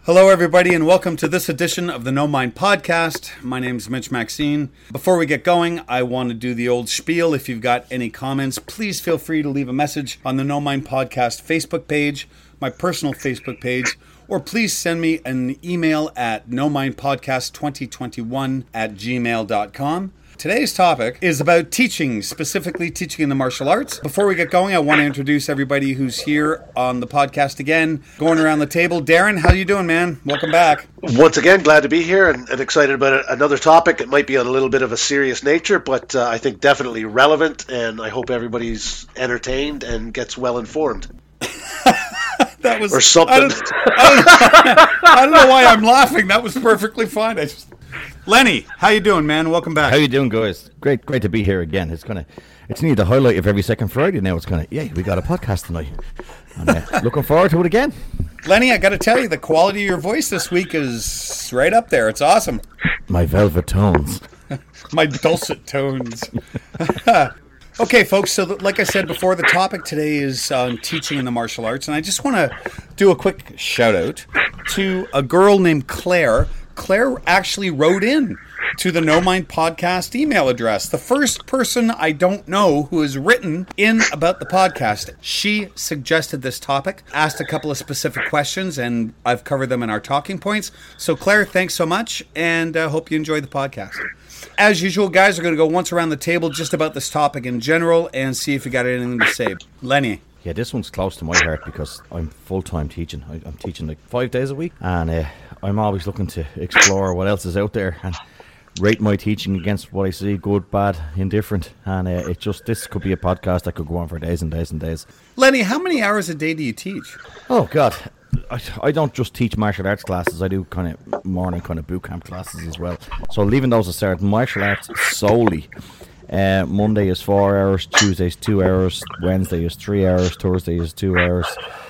Hello, everybody, and welcome to this edition of the No Mind Podcast. My name is Mitch Maxine. Before we get going, I want to do the old spiel. If you've got any comments, please feel free to leave a message on the No Mind Podcast Facebook page, my personal Facebook page, or please send me an email at nomindpodcast2021@gmail.com. Today's topic is about teaching, specifically teaching in the martial arts. Before we get going, I want to introduce everybody who's here on the podcast again. Going around the table, Darren, how you doing, man? Welcome back. Once again, glad to be here and excited about another topic. It might be on a little bit of a serious nature, but I think definitely relevant, and I hope everybody's entertained and gets well informed. That was or something. I don't know why I'm laughing. That was perfectly fine. Lenny, how you doing, man? Welcome back. How you doing, guys? Great to be here again. It's nearly the highlight of every second Friday now. It's we got a podcast tonight. And, looking forward to it again. Lenny, I got to tell you, the quality of your voice this week is right up there. It's awesome. My velvet tones. My dulcet tones. Okay, folks, so like I said before, the topic today is teaching in the martial arts, and I just want to do a quick shout-out to a girl named Claire. Claire actually wrote in to the No Mind Podcast email address. The first person I don't know who has written in about the podcast. She suggested this topic, asked a couple of specific questions, and I've covered them in our talking points. So, Claire, thanks so much, and hope you enjoyed the podcast. As usual, guys, we're going to go once around the table just about this topic in general and see if you got anything to say. Lenny. Yeah, this one's close to my heart because I'm full-time teaching. I'm teaching like 5 days a week, and I'm always looking to explore what else is out there and rate my teaching against what I see, good, bad, indifferent. And this could be a podcast that could go on for days and days and days. Lenny, how many hours a day do you teach? Oh, God. I don't just teach martial arts classes. I do kind of morning boot camp classes as well. So leaving those aside, martial arts solely. Monday is 4 hours, Tuesday is 2 hours, Wednesday is 3 hours, Thursday is 2 hours,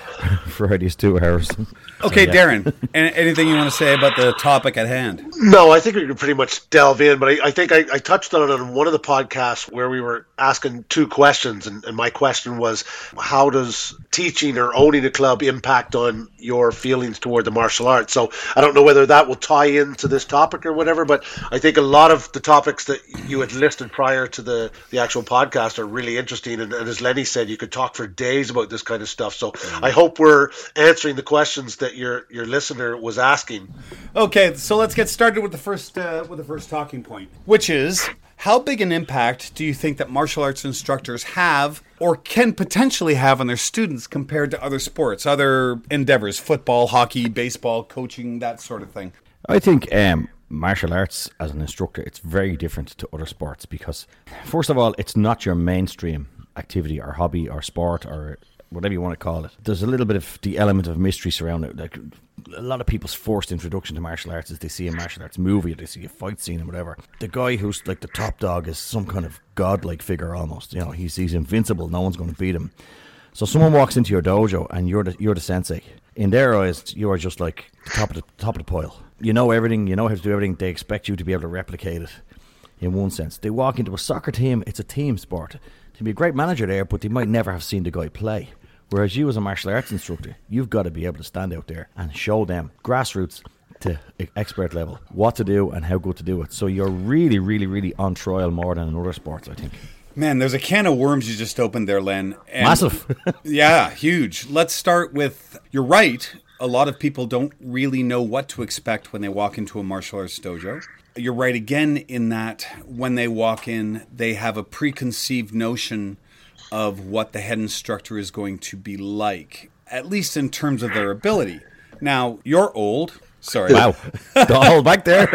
Friday is 2 hours. Okay, so, yeah. Darren, anything you want to say about the topic at hand? No, I think we can pretty much delve in, but I think I touched on it on one of the podcasts where we were asking two questions, and my question was, how does teaching or owning a club impact on your feelings toward the martial arts? So I don't know whether that will tie into this topic or whatever, but I think a lot of the topics that you had listed prior to the actual podcast are really interesting, and as Lenny said, you could talk for days about this kind of stuff. So I hope we're answering the questions that your listener was asking. Okay, so let's get started with the first talking point, which is, how big an impact do you think that martial arts instructors have or can potentially have on their students compared to other sports, other endeavors, football, hockey, baseball, coaching, that sort of thing? I think martial arts as an instructor, it's very different to other sports because, first of all, it's not your mainstream activity or hobby or sport or whatever you want to call it. There's a little bit of the element of mystery surrounding it. Like, a lot of people's first introduction to martial arts is they see a martial arts movie, or they see a fight scene or whatever. The guy who's like the top dog is some kind of godlike figure almost. You know, he's invincible. No one's going to beat him. So someone walks into your dojo and you're the sensei. In their eyes, you are just like top of the pile. You know everything. You know how to do everything. They expect you to be able to replicate it. In one sense, they walk into a soccer team. It's a team sport. There can be a great manager there, but they might never have seen the guy play. Whereas you as a martial arts instructor, you've got to be able to stand out there and show them grassroots to expert level what to do and how good to do it. So you're really, really, really on trial more than in other sports, I think. Man, there's a can of worms you just opened there, Len. And massive. Yeah, huge. Let's start with, you're right, a lot of people don't really know what to expect when they walk into a martial arts dojo. You're right again in that when they walk in, they have a preconceived notion of what the head instructor is going to be like, at least in terms of their ability. Now, you're old. Sorry. Wow. Don't hold back there.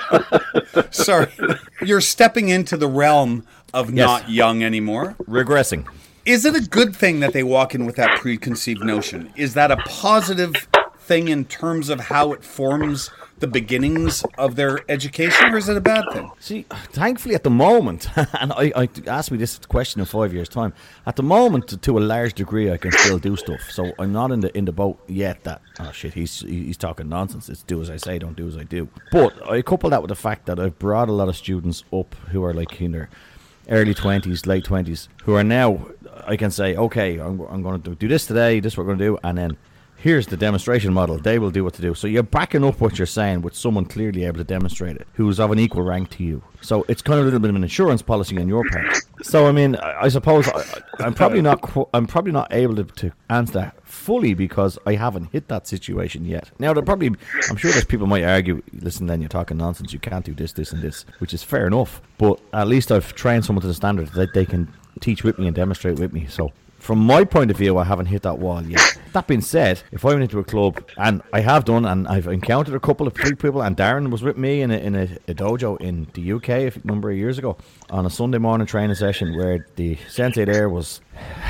Sorry. You're stepping into the realm of not young anymore. Regressing. Is it a good thing that they walk in with that preconceived notion? Is that a positive thing in terms of how it forms the beginnings of their education, or is it a bad thing? See, thankfully at the moment, and I asked me this question in 5 years' time, at the moment, to a large degree, I can still do stuff. So I'm not in the boat yet that, oh shit, he's talking nonsense. It's do as I say, don't do as I do. But I couple that with the fact that I've brought a lot of students up who are like in their early 20s, late 20s, who are now, I can say, okay, I'm going to do this today, this is what we're going to do, and then here's the demonstration model. They will do what to do. So you're backing up what you're saying with someone clearly able to demonstrate it, who's of an equal rank to you. So it's kind of a little bit of an insurance policy on your part. So I mean, I suppose I'm probably not able to answer that fully because I haven't hit that situation yet. Now, I'm sure there's people might argue, listen, then you're talking nonsense. You can't do this, this, and this, which is fair enough. But at least I've trained someone to the standard that they can teach with me and demonstrate with me. So from my point of view, I haven't hit that wall yet. That being said, if I went into a club, and I have done, and I've encountered a couple of people, and Darren was with me in a dojo in the UK a number of years ago on a Sunday morning training session where the sensei there was,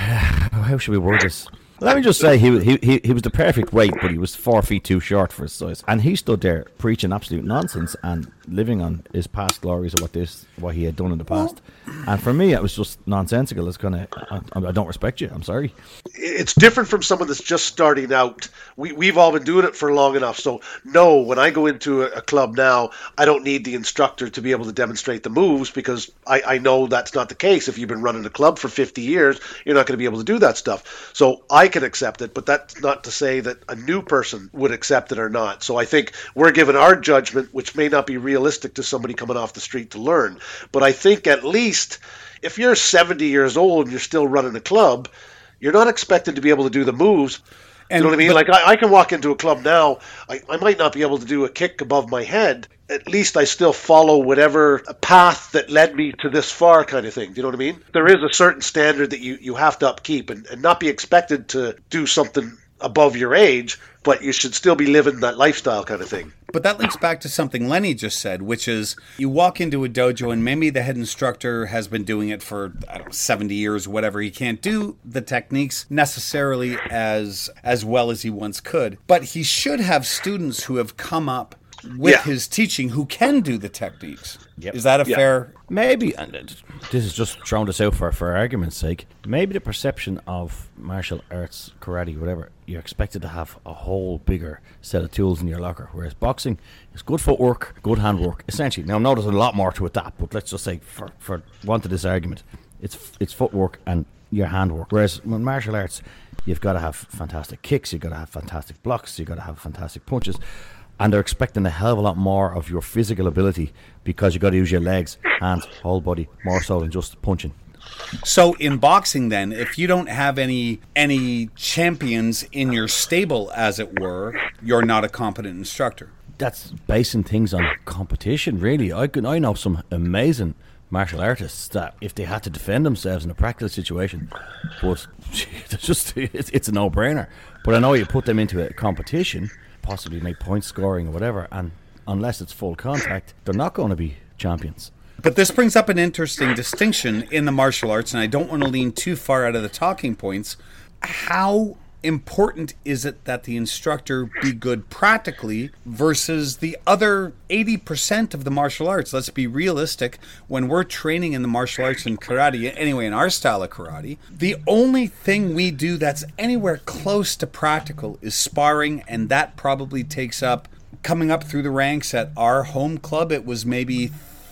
how should we word this? Let me just say he was the perfect weight, but he was 4 feet too short for his size. And he stood there preaching absolute nonsense and living on his past glories of what he had done in the past. And for me, it was just nonsensical. It's kind of, I don't respect you. I'm sorry. It's different from someone that's just starting out. We've all been doing it for long enough. So no, when I go into a club now, I don't need the instructor to be able to demonstrate the moves because I know that's not the case. If you've been running a club for 50 years, you're not going to be able to do that stuff. So I can accept it, but that's not to say that a new person would accept it or not. So I think we're given our judgment, which may not be realistic to somebody coming off the street to learn. But I think at least if you're 70 years old and you're still running a club, you're not expected to be able to do the moves. You know what I mean? Like I can walk into a club now, I might not be able to do a kick above my head. At least I still follow whatever path that led me to this far kind of thing. Do you know what I mean? There is a certain standard that you have to upkeep and not be expected to do something above your age, but you should still be living that lifestyle kind of thing. But that links back to something Lenny just said, which is you walk into a dojo and maybe the head instructor has been doing it for, 70 years, whatever. He can't do the techniques necessarily as well as he once could. But he should have students who have come up with his teaching who can do the techniques. Yep. Is that a fair... Maybe, and this is just throwing this out for argument's sake, maybe the perception of martial arts, karate, whatever, you're expected to have a whole bigger set of tools in your locker, whereas boxing is good footwork, good handwork, essentially. Now, I know there's a lot more to it that, but let's just say, for want of this argument, it's footwork and your handwork, whereas with martial arts, you've got to have fantastic kicks, you've got to have fantastic blocks, you've got to have fantastic punches. And they're expecting a hell of a lot more of your physical ability because you've got to use your legs, hands, whole body, more so than just punching. So in boxing then, if you don't have any champions in your stable, as it were, you're not a competent instructor. That's basing things on competition, really. I know some amazing martial artists that if they had to defend themselves in a practical situation, but it's a no-brainer. But I know you put them into a competition, possibly make point scoring or whatever, and unless it's full contact, they're not going to be champions. But this brings up an interesting distinction in the martial arts, and I don't want to lean too far out of the talking points. How important is it that the instructor be good practically versus the other 80% of the martial arts? Let's be realistic. When we're training in the martial arts and karate, anyway, in our style of karate, the only thing we do that's anywhere close to practical is sparring, and that probably takes up, coming up through the ranks at our home club, it was maybe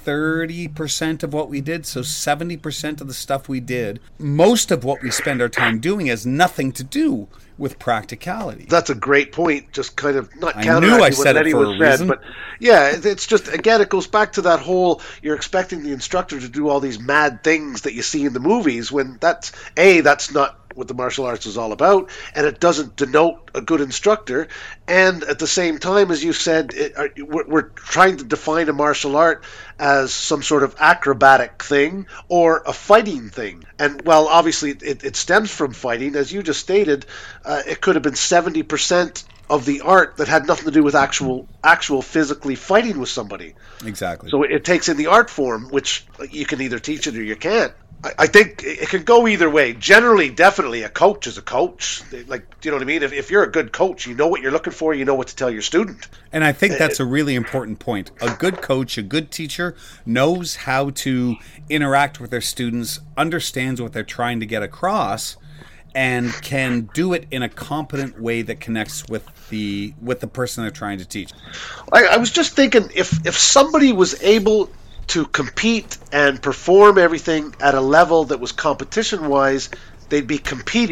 30% of what we did, so 70% of the stuff we did, most of what we spend our time doing has nothing to do with practicality. That's a great point, just kind of not counteracting what Lenny was said, but yeah, it's just, again, it goes back to that whole, you're expecting the instructor to do all these mad things that you see in the movies when that's not what the martial arts is all about, and it doesn't denote a good instructor. And at the same time, as you said, we're trying to define a martial art as some sort of acrobatic thing or a fighting thing. And well, obviously it stems from fighting. As you just stated, it could have been 70% of the art that had nothing to do with actual physically fighting with somebody. Exactly. So it takes in the art form, which you can either teach it or you can't. I think it can go either way. Generally, definitely, a coach is a coach. Like, do you know what I mean? If you're a good coach, you know what you're looking for, you know what to tell your student. And I think that's a really important point. A good coach, a good teacher, knows how to interact with their students, understands what they're trying to get across, and can do it in a competent way that connects with the person they're trying to teach. I was just thinking, if somebody was able to compete and perform everything at a level that was competition-wise, they'd be competing.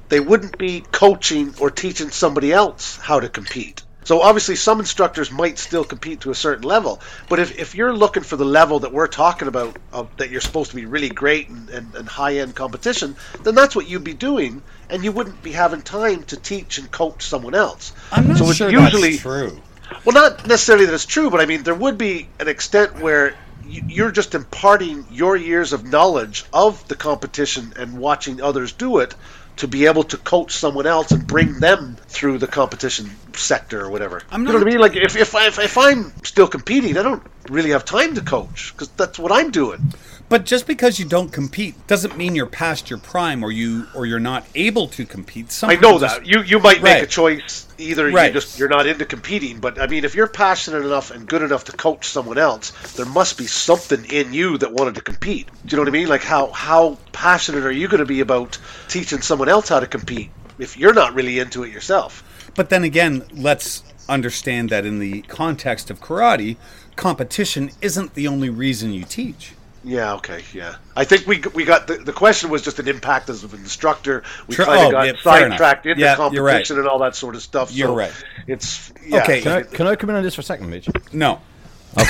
they wouldn't be coaching or teaching somebody else how to compete. So obviously some instructors might still compete to a certain level, but if you're looking for the level that we're talking about, that you're supposed to be really great and high-end competition, then that's what you'd be doing, and you wouldn't be having time to teach and coach someone else. I'm not sure that's true. Well, not necessarily that it's true, but I mean, there would be an extent where you're just imparting your years of knowledge of the competition and watching others do it to be able to coach someone else and bring them through the competition sector or whatever. You know what I mean? Like if I'm still competing, I don't really have time to coach because that's what I'm doing. But just because you don't compete doesn't mean you're past your prime or you're not able to compete. I know that. You might make a choice. Either Right. you're not into competing, but I mean, if you're passionate enough and good enough to coach someone else, there must be something in you that wanted to compete. Do you know what I mean? Like how passionate are you going to be about teaching someone else how to compete if you're not really into it yourself? But then again, let's understand that in the context of karate, competition isn't the only reason you teach. Yeah, okay, yeah. I think we got the question was just an impact as an instructor. We Sure. kind of Oh, yeah, got fair sidetracked enough. into Yeah, competition you're right. and all that sort of stuff. You're so right. It's Okay. Can I come in on this for a second, Mitch? No. You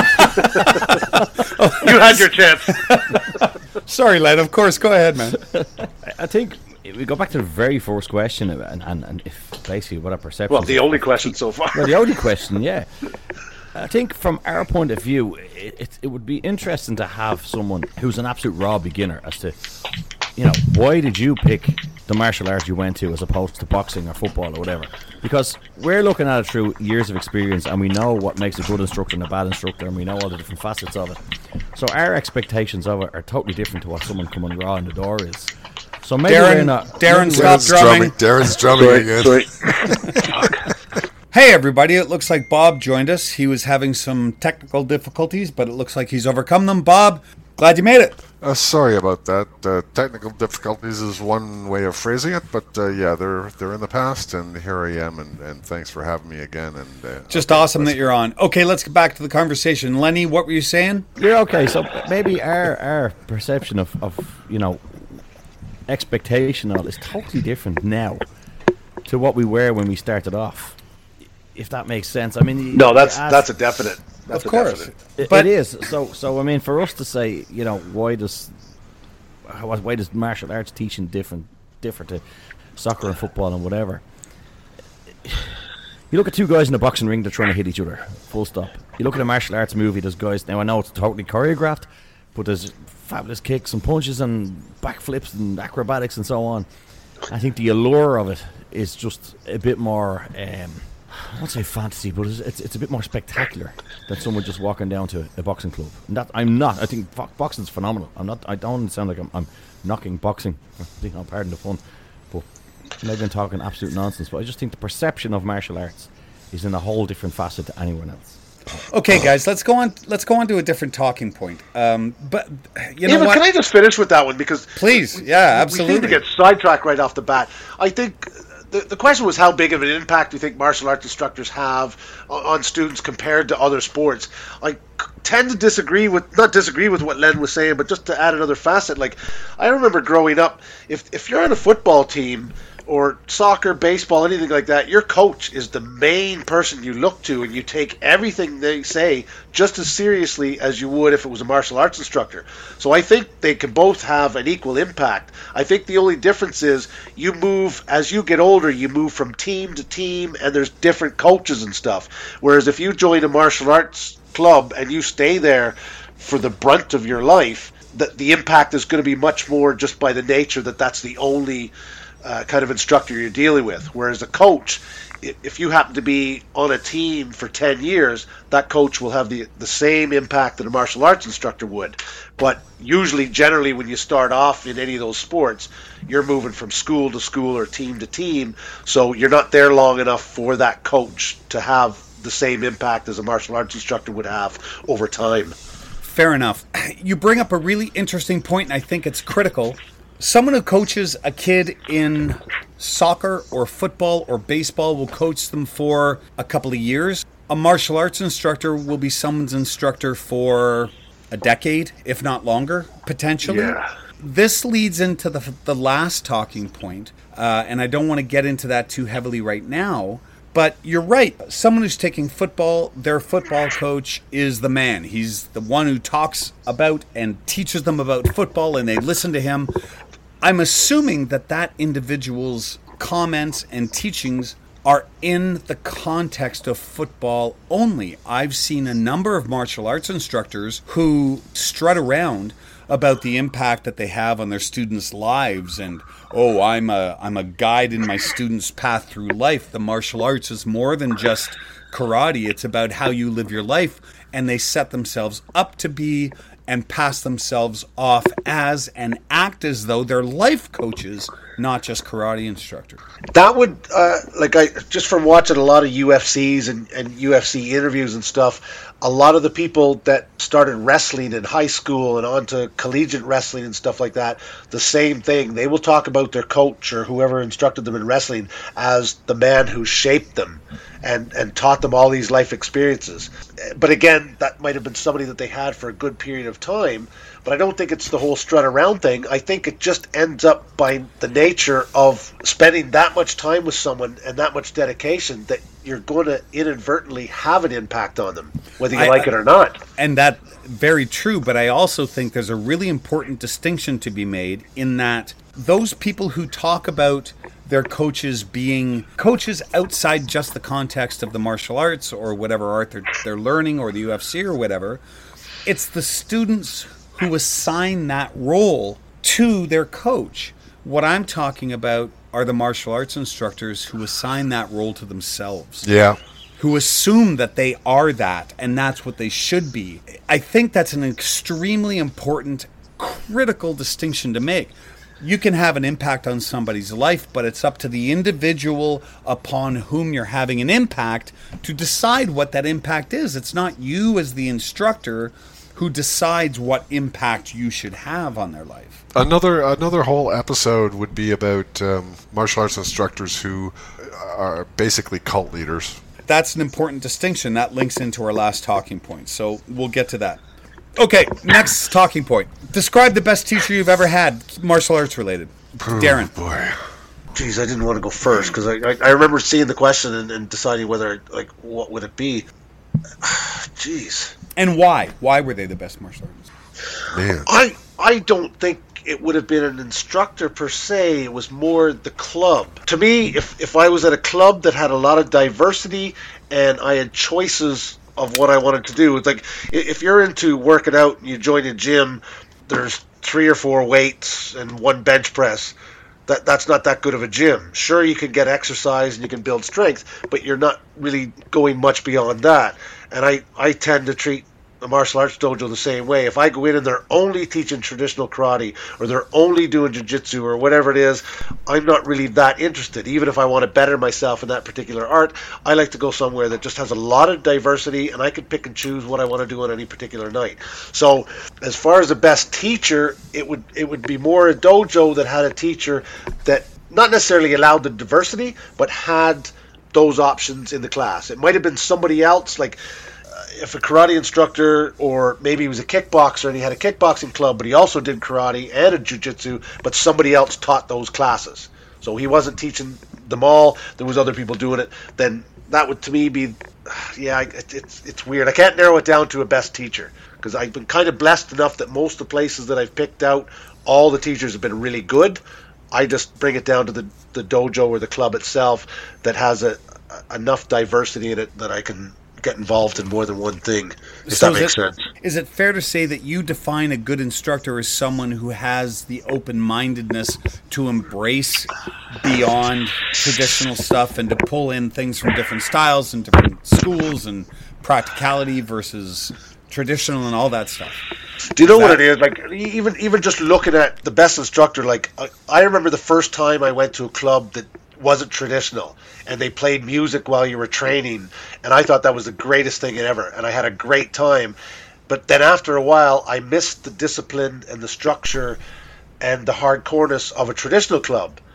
had your chance. Sorry, Len. Of course. Go ahead, man. I think we go back to the very first question and if basically what our perception. Well, the only question so far. Well, the only question, yeah. I think from our point of view, it would be interesting to have someone who's an absolute raw beginner as to, why did you pick the martial art you went to as opposed to boxing or football or whatever? Because we're looking at it through years of experience and we know what makes a good instructor and a bad instructor and we know all the different facets of it. So our expectations of it are totally different to what someone coming raw in the door is. So maybe Darren, stop drumming. Darren's drumming again. Hey, everybody. It looks like Bob joined us. He was having some technical difficulties, but it looks like he's overcome them. Bob, glad you made it. Sorry about that. Technical difficulties is one way of phrasing it, but yeah, they're in the past, and here I am, and thanks for having me again. And Just awesome that you're on. Okay, let's get back to the conversation. Lenny, what were you saying? You're okay. So maybe our perception of expectation of it is totally different now to what we were when we started off. If that makes sense. I mean, No, that's a definite. That's Of course. A definite. But- it is. So I mean, for us to say, why does martial arts teaching different to soccer and football and whatever? You look at two guys in a boxing ring, they're trying to hit each other. Full stop. You look at a martial arts movie, there's guys. Now I know it's totally choreographed, but there's fabulous kicks and punches and backflips and acrobatics and so on. I think the allure of it is just a bit more. I won't say fantasy, but it's a bit more spectacular than someone just walking down to a boxing club. And that I'm not. I think boxing's phenomenal. I don't sound like I'm knocking boxing. Pardon the pun, but maybe I'm talking absolute nonsense. But I just think the perception of martial arts is in a whole different facet to anyone else. Okay, guys, let's go on to a different talking point. But you know But what? can I just finish with that one? Because Please, yeah, we seem absolutely. to get sidetracked right off the bat. I think the question was how big of an impact do you think martial arts instructors have on students compared to other sports? I tend to not disagree with what Len was saying, but just to add another facet, like I remember growing up, if you're on a football team or soccer, baseball, anything like that, your coach is the main person you look to, and you take everything they say just as seriously as you would if it was a martial arts instructor. So I think they can both have an equal impact. I think the only difference is as you get older, you move from team to team, and there's different coaches and stuff. Whereas if you join a martial arts club and you stay there for the brunt of your life, the impact is going to be much more just by the nature that that's the only kind of instructor you're dealing with. Whereas a coach, if you happen to be on a team for 10 years, that coach will have the same impact that a martial arts instructor would. But usually, generally, when you start off in any of those sports, you're moving from school to school or team to team, so you're not there long enough for that coach to have the same impact as a martial arts instructor would have over time. Fair enough. You bring up a really interesting point, and I think it's critical. Someone who coaches a kid in soccer or football or baseball will coach them for a couple of years. A martial arts instructor will be someone's instructor for a decade, if not longer, potentially. Yeah. this leads into the last talking point, and I don't want to get into that too heavily right now. But you're right. Someone who's taking football, their football coach is the man. He's the one who talks about and teaches them about football, and they listen to him. I'm assuming that individual's comments and teachings are in the context of football only. I've seen a number of martial arts instructors who strut around about the impact that they have on their students' lives, and I'm a guide in my students' path through life. The martial arts is more than just karate. It's about how you live your life, and they set themselves up to be and pass themselves off as and act as though they're life coaches, not just karate instructors. That would, just from watching a lot of UFCs and UFC interviews and stuff, a lot of the people that started wrestling in high school and onto collegiate wrestling and stuff like that, the same thing. They will talk about their coach or whoever instructed them in wrestling as the man who shaped them and taught them all these life experiences. But again, that might have been somebody that they had for a good period of time. But I don't think it's the whole strut around thing. I think it just ends up by the nature of spending that much time with someone and that much dedication that you're going to inadvertently have an impact on them, whether you like it or not. And that's very true, but I also think there's a really important distinction to be made in that those people who talk about their coaches being coaches outside just the context of the martial arts or whatever art they're learning or the UFC or whatever, it's the students who assign that role to their coach. What I'm talking about are the martial arts instructors who assign that role to themselves. Yeah. Who assume that they are that and that's what they should be. I think that's an extremely important, critical distinction to make. You can have an impact on somebody's life, but it's up to the individual upon whom you're having an impact to decide what that impact is. It's not you as the instructor who decides what impact you should have on their life. Another whole episode would be about martial arts instructors who are basically cult leaders. That's an important distinction. That links into our last talking point. So we'll get to that. Okay, next talking point. Describe the best teacher you've ever had, martial arts related. Darren. Oh, boy. Geez, I didn't want to go first because I remember seeing the question and deciding whether, what would it be. Jeez. And why? Why were they the best martial artists? Man. I don't think it would have been an instructor per se. It was more the club. To me, if I was at a club that had a lot of diversity and I had choices of what I wanted to do, it's like if you're into working out and you join a gym, there's 3 or 4 weights and 1 bench press. That's not that good of a gym. Sure, you can get exercise and you can build strength, but you're not really going much beyond that. And I tend to treat the martial arts dojo the same way. If I go in and they're only teaching traditional karate or they're only doing jiu-jitsu or whatever it is, I'm not really that interested. Even if I want to better myself in that particular art, I like to go somewhere that just has a lot of diversity and I can pick and choose what I want to do on any particular night. So as far as the best teacher, it would be more a dojo that had a teacher that not necessarily allowed the diversity, but had those options in the class. It might have been somebody else, like if a karate instructor, or maybe he was a kickboxer and he had a kickboxing club, but he also did karate and a jiu-jitsu, but somebody else taught those classes. So he wasn't teaching them all. There was other people doing it. Then that would, to me, be, it's weird. I can't narrow it down to a best teacher because I've been kind of blessed enough that most of the places that I've picked out, all the teachers have been really good. I just bring it down to the dojo or the club itself that has enough diversity in it that I can get involved in more than one thing, if that makes sense. Is it fair to say that you define a good instructor as someone who has the open-mindedness to embrace beyond traditional stuff and to pull in things from different styles and different schools and practicality versus traditional and all that stuff? Do you know what it is? Like even just looking at the best instructor, like I remember the first time I went to a club that wasn't traditional and they played music while you were training, and I thought that was the greatest thing ever, and I had a great time. But then after a while I missed the discipline and the structure and the hardcoreness of a traditional club.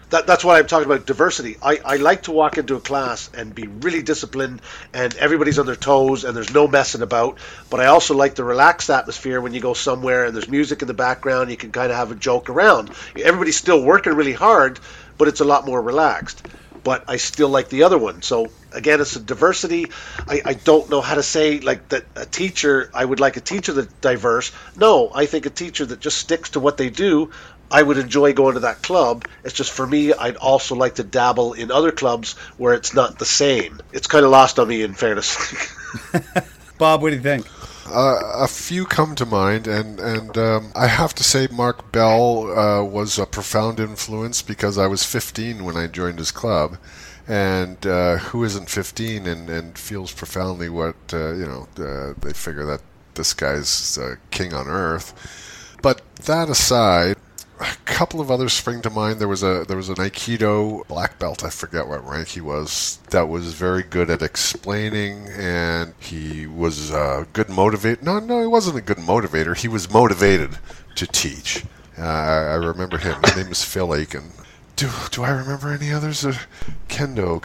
That's why I'm talking about diversity. I like to walk into a class and be really disciplined and everybody's on their toes and there's no messing about. But I also like the relaxed atmosphere when you go somewhere and there's music in the background. You can kind of have a joke around. Everybody's still working really hard, but it's a lot more relaxed. But I still like the other one. So again, it's a diversity. I don't know how to say like that a teacher, I would like a teacher that's diverse. No, I think a teacher that just sticks to what they do, I would enjoy going to that club. It's just for me, I'd also like to dabble in other clubs where it's not the same. It's kind of lost on me, in fairness. Bob, what do you think? A few come to mind, and I have to say Mark Bell was a profound influence because I was 15 when I joined his club, and who isn't 15 and feels profoundly what, they figure that this guy's king on earth. But that aside, a couple of others spring to mind. There was an Aikido black belt, I forget what rank he was, that was very good at explaining, and he was a good motivator. No, he wasn't a good motivator. He was motivated to teach. I remember him. His name is Phil Aiken. Do I remember any others? Kendo.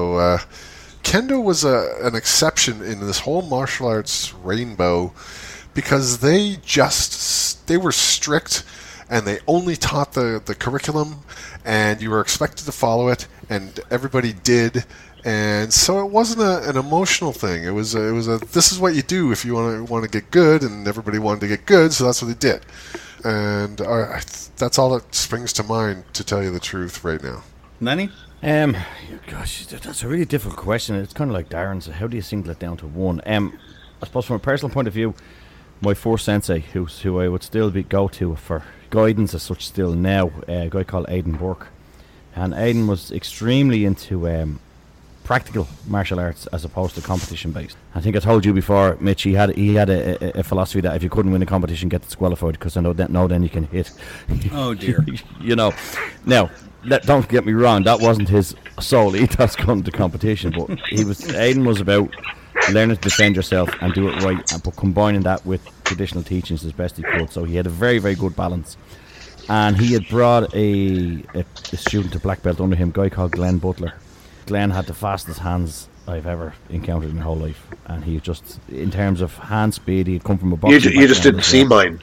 Kendo was an exception in this whole martial arts rainbow because they were strict. And they only taught the curriculum, and you were expected to follow it, and everybody did. And so it wasn't an emotional thing. It was a this is what you do if you want to get good, and everybody wanted to get good, so that's what they did. And that's all that springs to mind, to tell you the truth, right now. Lenny? Gosh, that's a really difficult question. It's kind of like Darren's. How do you single it down to one? I suppose from a personal point of view, my first sensei, who I would still go to for guidance as such still now, a guy called Aidan Burke. And Aidan was extremely into practical martial arts as opposed to competition based. I think I told you before, Mitch, he had a philosophy that if you couldn't win a competition, get disqualified, because I know that then you can hit. Oh dear. Now don't get me wrong, that wasn't his sole ethos come to competition, but Aidan was about learning to defend yourself and do it right, but combining that with traditional teachings as best he could. So he had a very, very good balance. And he had brought a student to black belt under him, a guy called Glenn Butler. Glenn had the fastest hands I've ever encountered in my whole life. And he just, in terms of hand speed, he'd come from a boxing You just didn't see mine.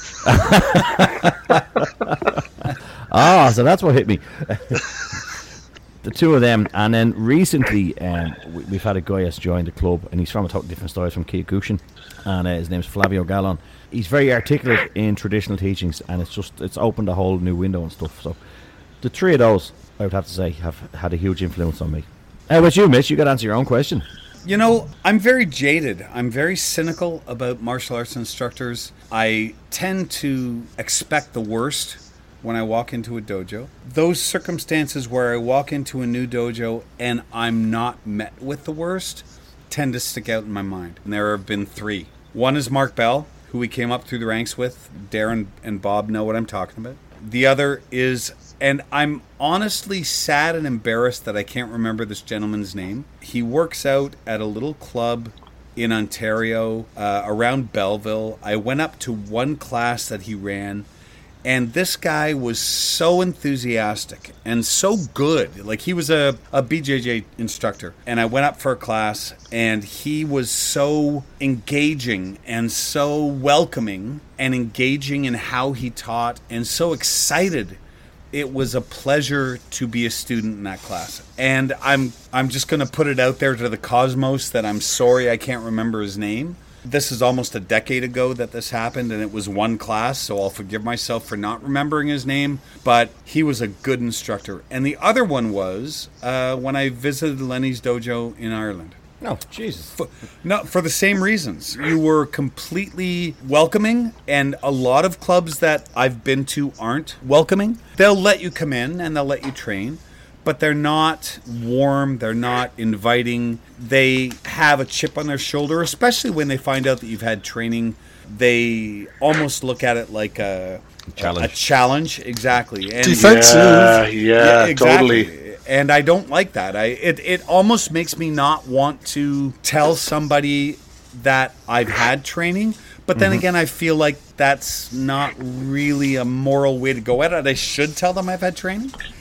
So that's what hit me. The two of them, and then recently we've had a guy that's joined the club, and he's from a totally different style, from Kyokushin, and his name's Flavio Gallon. He's very articulate in traditional teachings, and it's opened a whole new window and stuff. So the three of those, I would have to say, have had a huge influence on me. How about you, Mitch? You got to answer your own question. I'm very jaded. I'm very cynical about martial arts instructors. I tend to expect the worst when I walk into a dojo. Those circumstances where I walk into a new dojo and I'm not met with the worst tend to stick out in my mind. And there have been three. One is Mark Bell, who we came up through the ranks with. Darren and Bob know what I'm talking about. The other is, and I'm honestly sad and embarrassed that I can't remember this gentleman's name. He works out at a little club in Ontario, around Belleville. I went up to one class that he ran, and this guy was so enthusiastic and so good. Like, he was a BJJ instructor. And I went up for a class, and he was so engaging and so welcoming and engaging in how he taught and so excited. It was a pleasure to be a student in that class. And I'm just going to put it out there to the cosmos that I'm sorry I can't remember his name. This is almost a decade ago that this happened, and it was one class, so I'll forgive myself for not remembering his name, but he was a good instructor. And the other one was when I visited Lenny's dojo in Ireland. No, Jesus. For the same reasons. You were completely welcoming, and a lot of clubs that I've been to aren't welcoming. They'll let you come in and they'll let you train, but they're not warm, they're not inviting. They have a chip on their shoulder, especially when they find out that you've had training. They almost look at it like a challenge, exactly. And defensive. Yeah, exactly. Totally. And I don't like that. It almost makes me not want to tell somebody that I've had training. But then again, I feel like that's not really a moral way to go at it. I should tell them I've had training.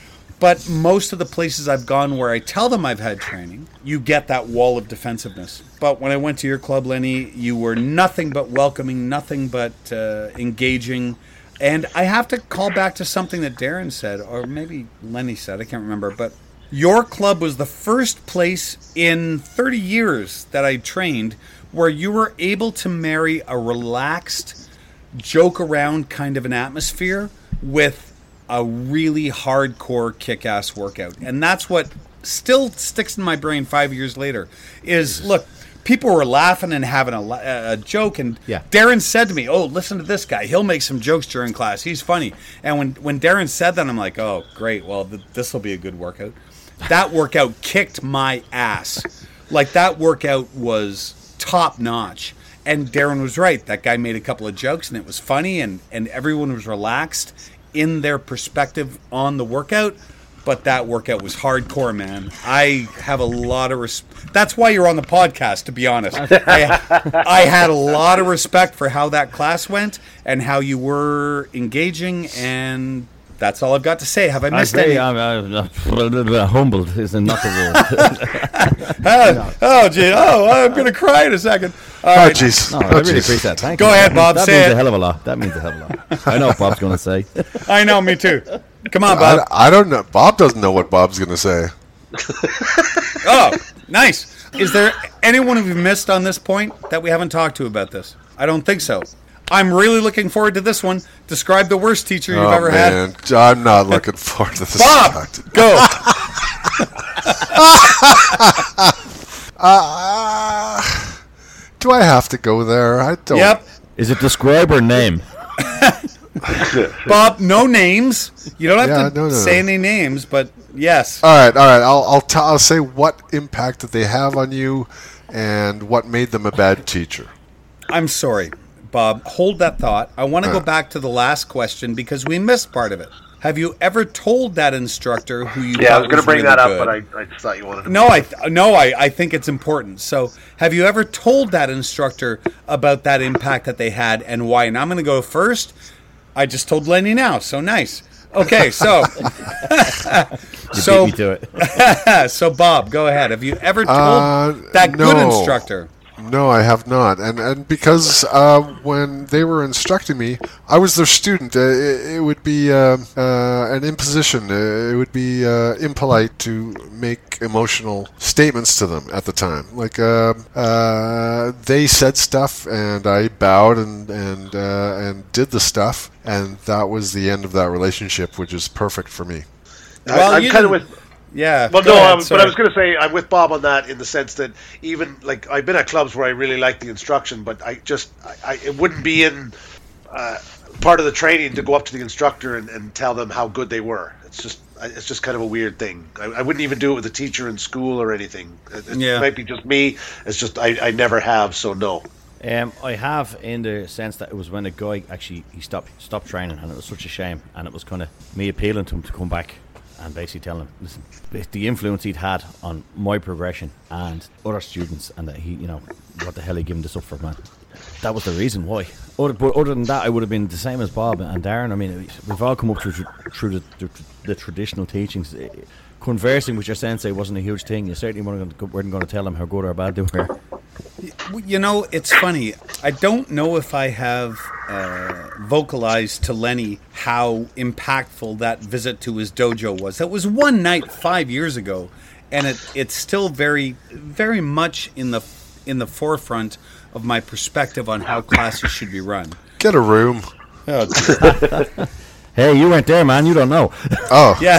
But most of the places I've gone where I tell them I've had training, you get that wall of defensiveness. But when I went to your club, Lenny, you were nothing but welcoming, nothing but engaging. And I have to call back to something that Darren said, or maybe Lenny said, I can't remember. But your club was the first place in 30 years that I trained where you were able to marry a relaxed, joke around kind of an atmosphere with a really hardcore kick-ass workout. And that's what still sticks in my brain 5 years later is, look, people were laughing and having a joke, and Darren said to me, oh, listen to this guy. He'll make some jokes during class. He's funny. And when Darren said that, I'm like, oh, great. Well, this will be a good workout. That workout kicked my ass. Like, that workout was top-notch. And Darren was right. That guy made a couple of jokes, and it was funny, and everyone was relaxed in their perspective on the workout, but that workout was hardcore, man. I have a lot of respect. That's why you're on the podcast, to be honest. I had a lot of respect for how that class went and how you were engaging, and that's all I've got to say. Have I missed any? I'm humbled is not the word. Oh, gee. Oh, I'm going to cry in a second. Oh, jeez. No, I really appreciate that. Thank you. Go ahead, Bob. That say means it. a hell of a lot. That means a hell of a lot. I know what Bob's going to say. I know, me too. Come on, Bob. I don't know. Bob doesn't know what Bob's going to say. Oh, nice. Is there anyone we've missed on this point that we haven't talked to about this? I don't think so. I'm really looking forward to this one. Describe the worst teacher you've ever had. I'm not looking forward to this. Bob, go. Do I have to go there? I don't. Yep. Is it describe or name? Bob, no names. You don't have to no. say any names, but yes. All right. I'll say what impact did they have on you, and what made them a bad teacher. I'm sorry, Bob. Hold that thought. I want to go back to the last question because we missed part of it. Have you ever told that instructor who you? Yeah, I was going to bring really that up, good? but I just thought you wanted to. No, I think it's important. So, have you ever told that instructor about that impact that they had and why? And I'm going to go first. I just told Lenny now, so nice. Okay, so You beat me to it. So Bob, go ahead. Have you ever told that good instructor? No, I have not, and because when they were instructing me, I was their student. It would be an imposition. It would be impolite to make emotional statements to them at the time. Like they said stuff, and I bowed and did the stuff, and that was the end of that relationship, which is perfect for me. Well, I'm kind of with. Yeah. Well, no, but I was going to say I'm with Bob on that in the sense that even like I've been at clubs where I really like the instruction, but it wouldn't be in part of the training to go up to the instructor and tell them how good they were. It's just kind of a weird thing. I wouldn't even do it with a teacher in school or anything. It might be just me. It's just I never have, so no. I have, in the sense that it was when a guy actually he stopped training, and it was such a shame, and it was kind of me appealing to him to come back and basically telling him, listen, the influence he'd had on my progression and other students, and that he, what the hell he given this up for, man. That was the reason why. But other than that, I would have been the same as Bob and Darren. I mean, we've all come up through the traditional teachings. Conversing with your sensei wasn't a huge thing. You certainly weren't going to tell him how good or bad they were. It's funny. I don't know if I have vocalized to Lenny how impactful that visit to his dojo was. That was one night 5 years ago, and it's still very, very much in the forefront of my perspective on how classes should be run. Get a room. Oh, hey, you weren't there, man. You don't know. Oh. yeah.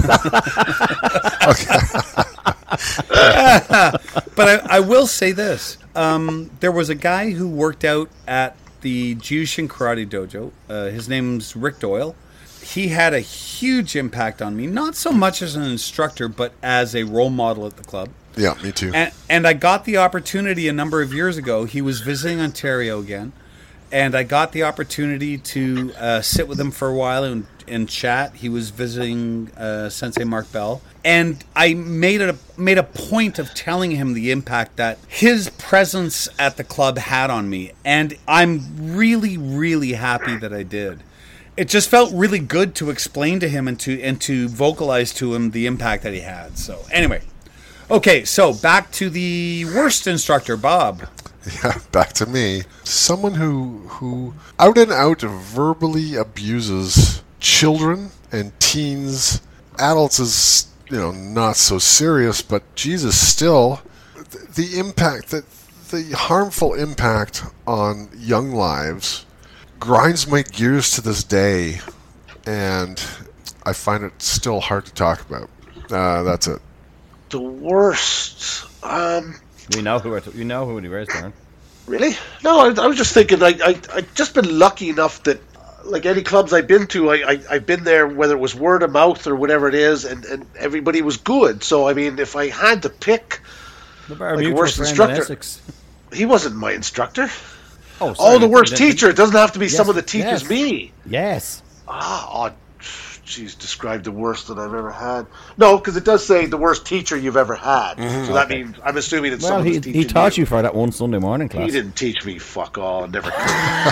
But I will say this. There was a guy who worked out at the Jushin Karate Dojo. His name's Rick Doyle. He had a huge impact on me, not so much as an instructor, but as a role model at the club. Yeah, me too. And I got the opportunity a number of years ago. He was visiting Ontario again. And I got the opportunity to sit with him for a while and chat. He was visiting Sensei Mark Bell. And I made a point of telling him the impact that his presence at the club had on me. And I'm really, really happy that I did. it just felt really good to explain to him and to vocalize to him the impact that he had. So anyway, okay, so back to the worst instructor, Bob. Yeah, back to me. Someone who out and out verbally abuses children and teens. Adults is, not so serious, but Jesus, still, the impact, the harmful impact on young lives grinds my gears to this day, and I find it still hard to talk about. That's it. The worst. We know who it is, Darren. Really? No, I was just thinking. I've just been lucky enough that, like any clubs I've been to, I've been there, whether it was word of mouth or whatever it is, and everybody was good. So I mean, if I had to pick the worst instructor, he wasn't my instructor. Oh, sorry, the worst teacher. It doesn't have to be someone that teaches me. Yes. Jeez, describe the worst that I've ever had. No, because it does say the worst teacher you've ever had. Mm-hmm, so that means, I'm assuming it's someone who's teaching he taught you for that one Sunday morning class. He didn't teach me fuck all. Never could.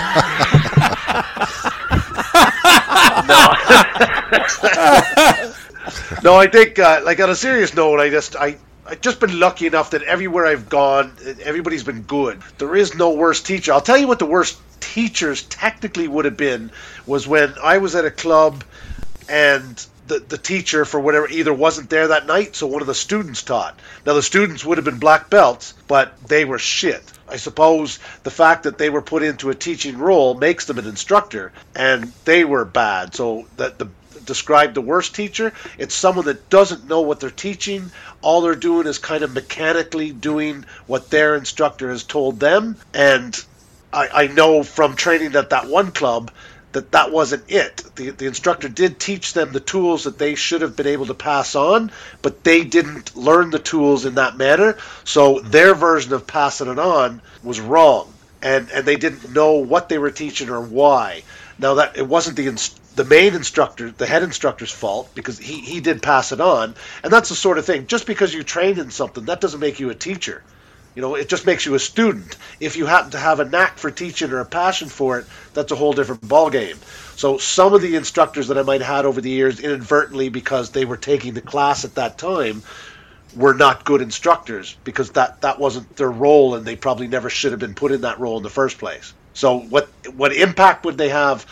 No, I think, on a serious note, I've just been lucky enough that everywhere I've gone, everybody's been good. There is no worst teacher. I'll tell you what the worst teachers technically would have been was when I was at a club and the teacher, for whatever, either wasn't there that night, so one of the students taught. Now, the students would have been black belts, but they were shit. I suppose the fact that they were put into a teaching role makes them an instructor, and they were bad. So describe the worst teacher, it's someone that doesn't know what they're teaching. All they're doing is kind of mechanically doing what their instructor has told them. And I know from training at that one club that wasn't it. The instructor did teach them the tools that they should have been able to pass on, but they didn't learn the tools in that manner. So their version of passing it on was wrong. And they didn't know what they were teaching or why. Now, that it wasn't the main instructor, the head instructor's fault, because he did pass it on. And that's the sort of thing. Just because you trained in something, that doesn't make you a teacher. It just makes you a student. If you happen to have a knack for teaching or a passion for it, that's a whole different ballgame. So some of the instructors that I might have had over the years, inadvertently, because they were taking the class at that time, were not good instructors, because that wasn't their role, and they probably never should have been put in that role in the first place. So what impact would they have?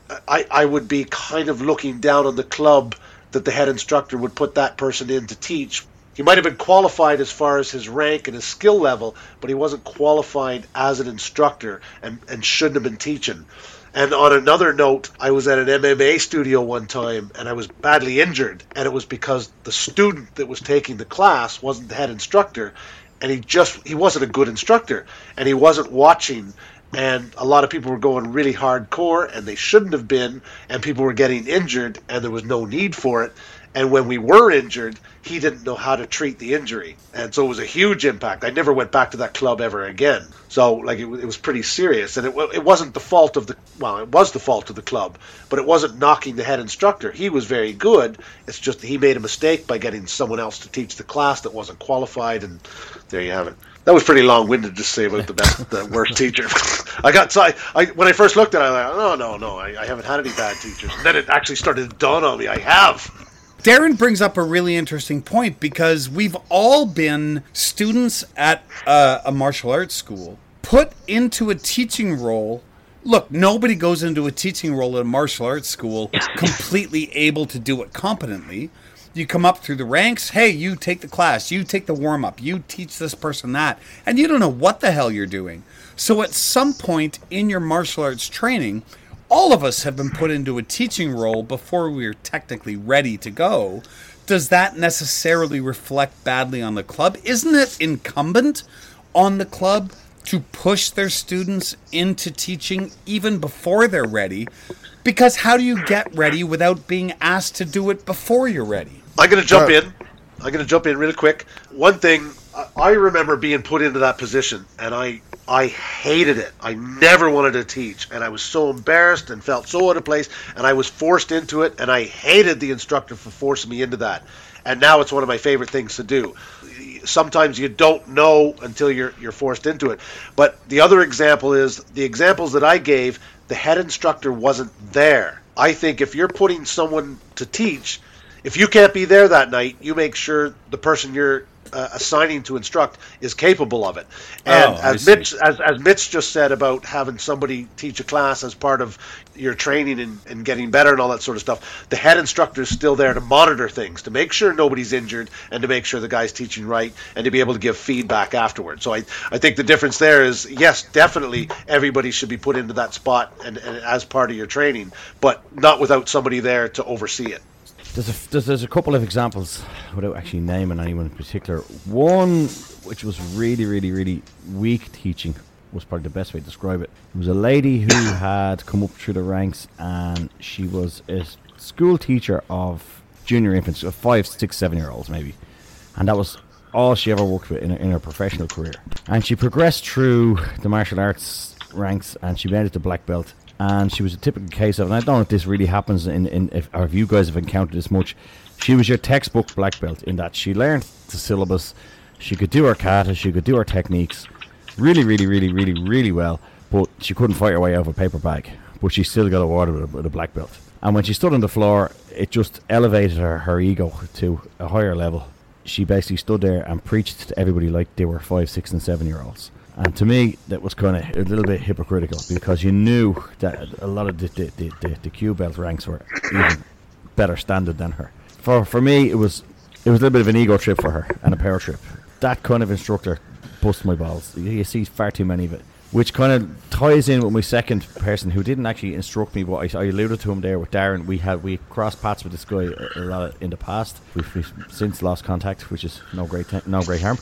I would be kind of looking down on the club that the head instructor would put that person in to teach. He might have been qualified as far as his rank and his skill level, but he wasn't qualified as an instructor and shouldn't have been teaching. And on another note, I was at an MMA studio one time and I was badly injured, and it was because the student that was taking the class wasn't the head instructor, and he wasn't a good instructor, and he wasn't watching. And a lot of people were going really hardcore, and they shouldn't have been, and people were getting injured, and there was no need for it. And when we were injured, he didn't know how to treat the injury. And so it was a huge impact. I never went back to that club ever again. So it was pretty serious. And it wasn't the fault of it was the fault of the club, but it wasn't knocking the head instructor. He was very good. It's just that he made a mistake by getting someone else to teach the class that wasn't qualified. And there you have it. That was pretty long-winded to say about the worst teacher. When I first looked at it, I was like, no, I haven't had any bad teachers. And then it actually started to dawn on me, I have. Darren brings up a really interesting point, because we've all been students at a martial arts school, put into a teaching role. Look, nobody goes into a teaching role at a martial arts school completely able to do it competently. You come up through the ranks. Hey, you take the class. You take the warm-up. You teach this person that. And you don't know what the hell you're doing. So at some point in your martial arts training, all of us have been put into a teaching role before we are technically ready to go. Does that necessarily reflect badly on the club? Isn't it incumbent on the club to push their students into teaching even before they're ready? Because how do you get ready without being asked to do it before you're ready? I'm going to jump in. I'm going to jump in really quick. One thing, I remember being put into that position, and I hated it. I never wanted to teach, and I was so embarrassed and felt so out of place, and I was forced into it, and I hated the instructor for forcing me into that. And now it's one of my favorite things to do. Sometimes you don't know until you're forced into it. But the other example is, the examples that I gave, the head instructor wasn't there. I think if you're putting someone to teach, if you can't be there that night, you make sure the person you're assigning to instruct is capable of it. And as Mitch just said about having somebody teach a class as part of your training and getting better and all that sort of stuff, the head instructor is still there to monitor things, to make sure nobody's injured and to make sure the guy's teaching right and to be able to give feedback afterwards. So I think the difference there is, yes, definitely everybody should be put into that spot and as part of your training, but not without somebody there to oversee it. There's a couple of examples without actually naming anyone in particular. One which was really, really, really weak teaching was probably the best way to describe it. It was a lady who had come up through the ranks, and she was a school teacher of junior infants, of 5, 6, 7-year-olds maybe, and that was all she ever worked with in her professional career. And she progressed through the martial arts ranks, and she made it to black belt. And she was a typical case of, and I don't know if this really happens or if you guys have encountered this much, she was your textbook black belt in that she learned the syllabus, she could do her kata, she could do her techniques really, really, really, really, really well, but she couldn't fight her way out of a paper bag. But she still got awarded with a black belt. And when she stood on the floor, it just elevated her ego to a higher level. She basically stood there and preached to everybody like they were 5, 6, and 7-year-olds. And to me, that was kind of a little bit hypocritical, because you knew that a lot of the Q belt ranks were even better standard than her. For me, it was a little bit of an ego trip for her and a power trip. That kind of instructor busts my balls. You see far too many of it, which kind of ties in with my second person who didn't actually instruct me, but I alluded to him there with Darren. We crossed paths with this guy a lot in the past. We've since lost contact, which is no great harm.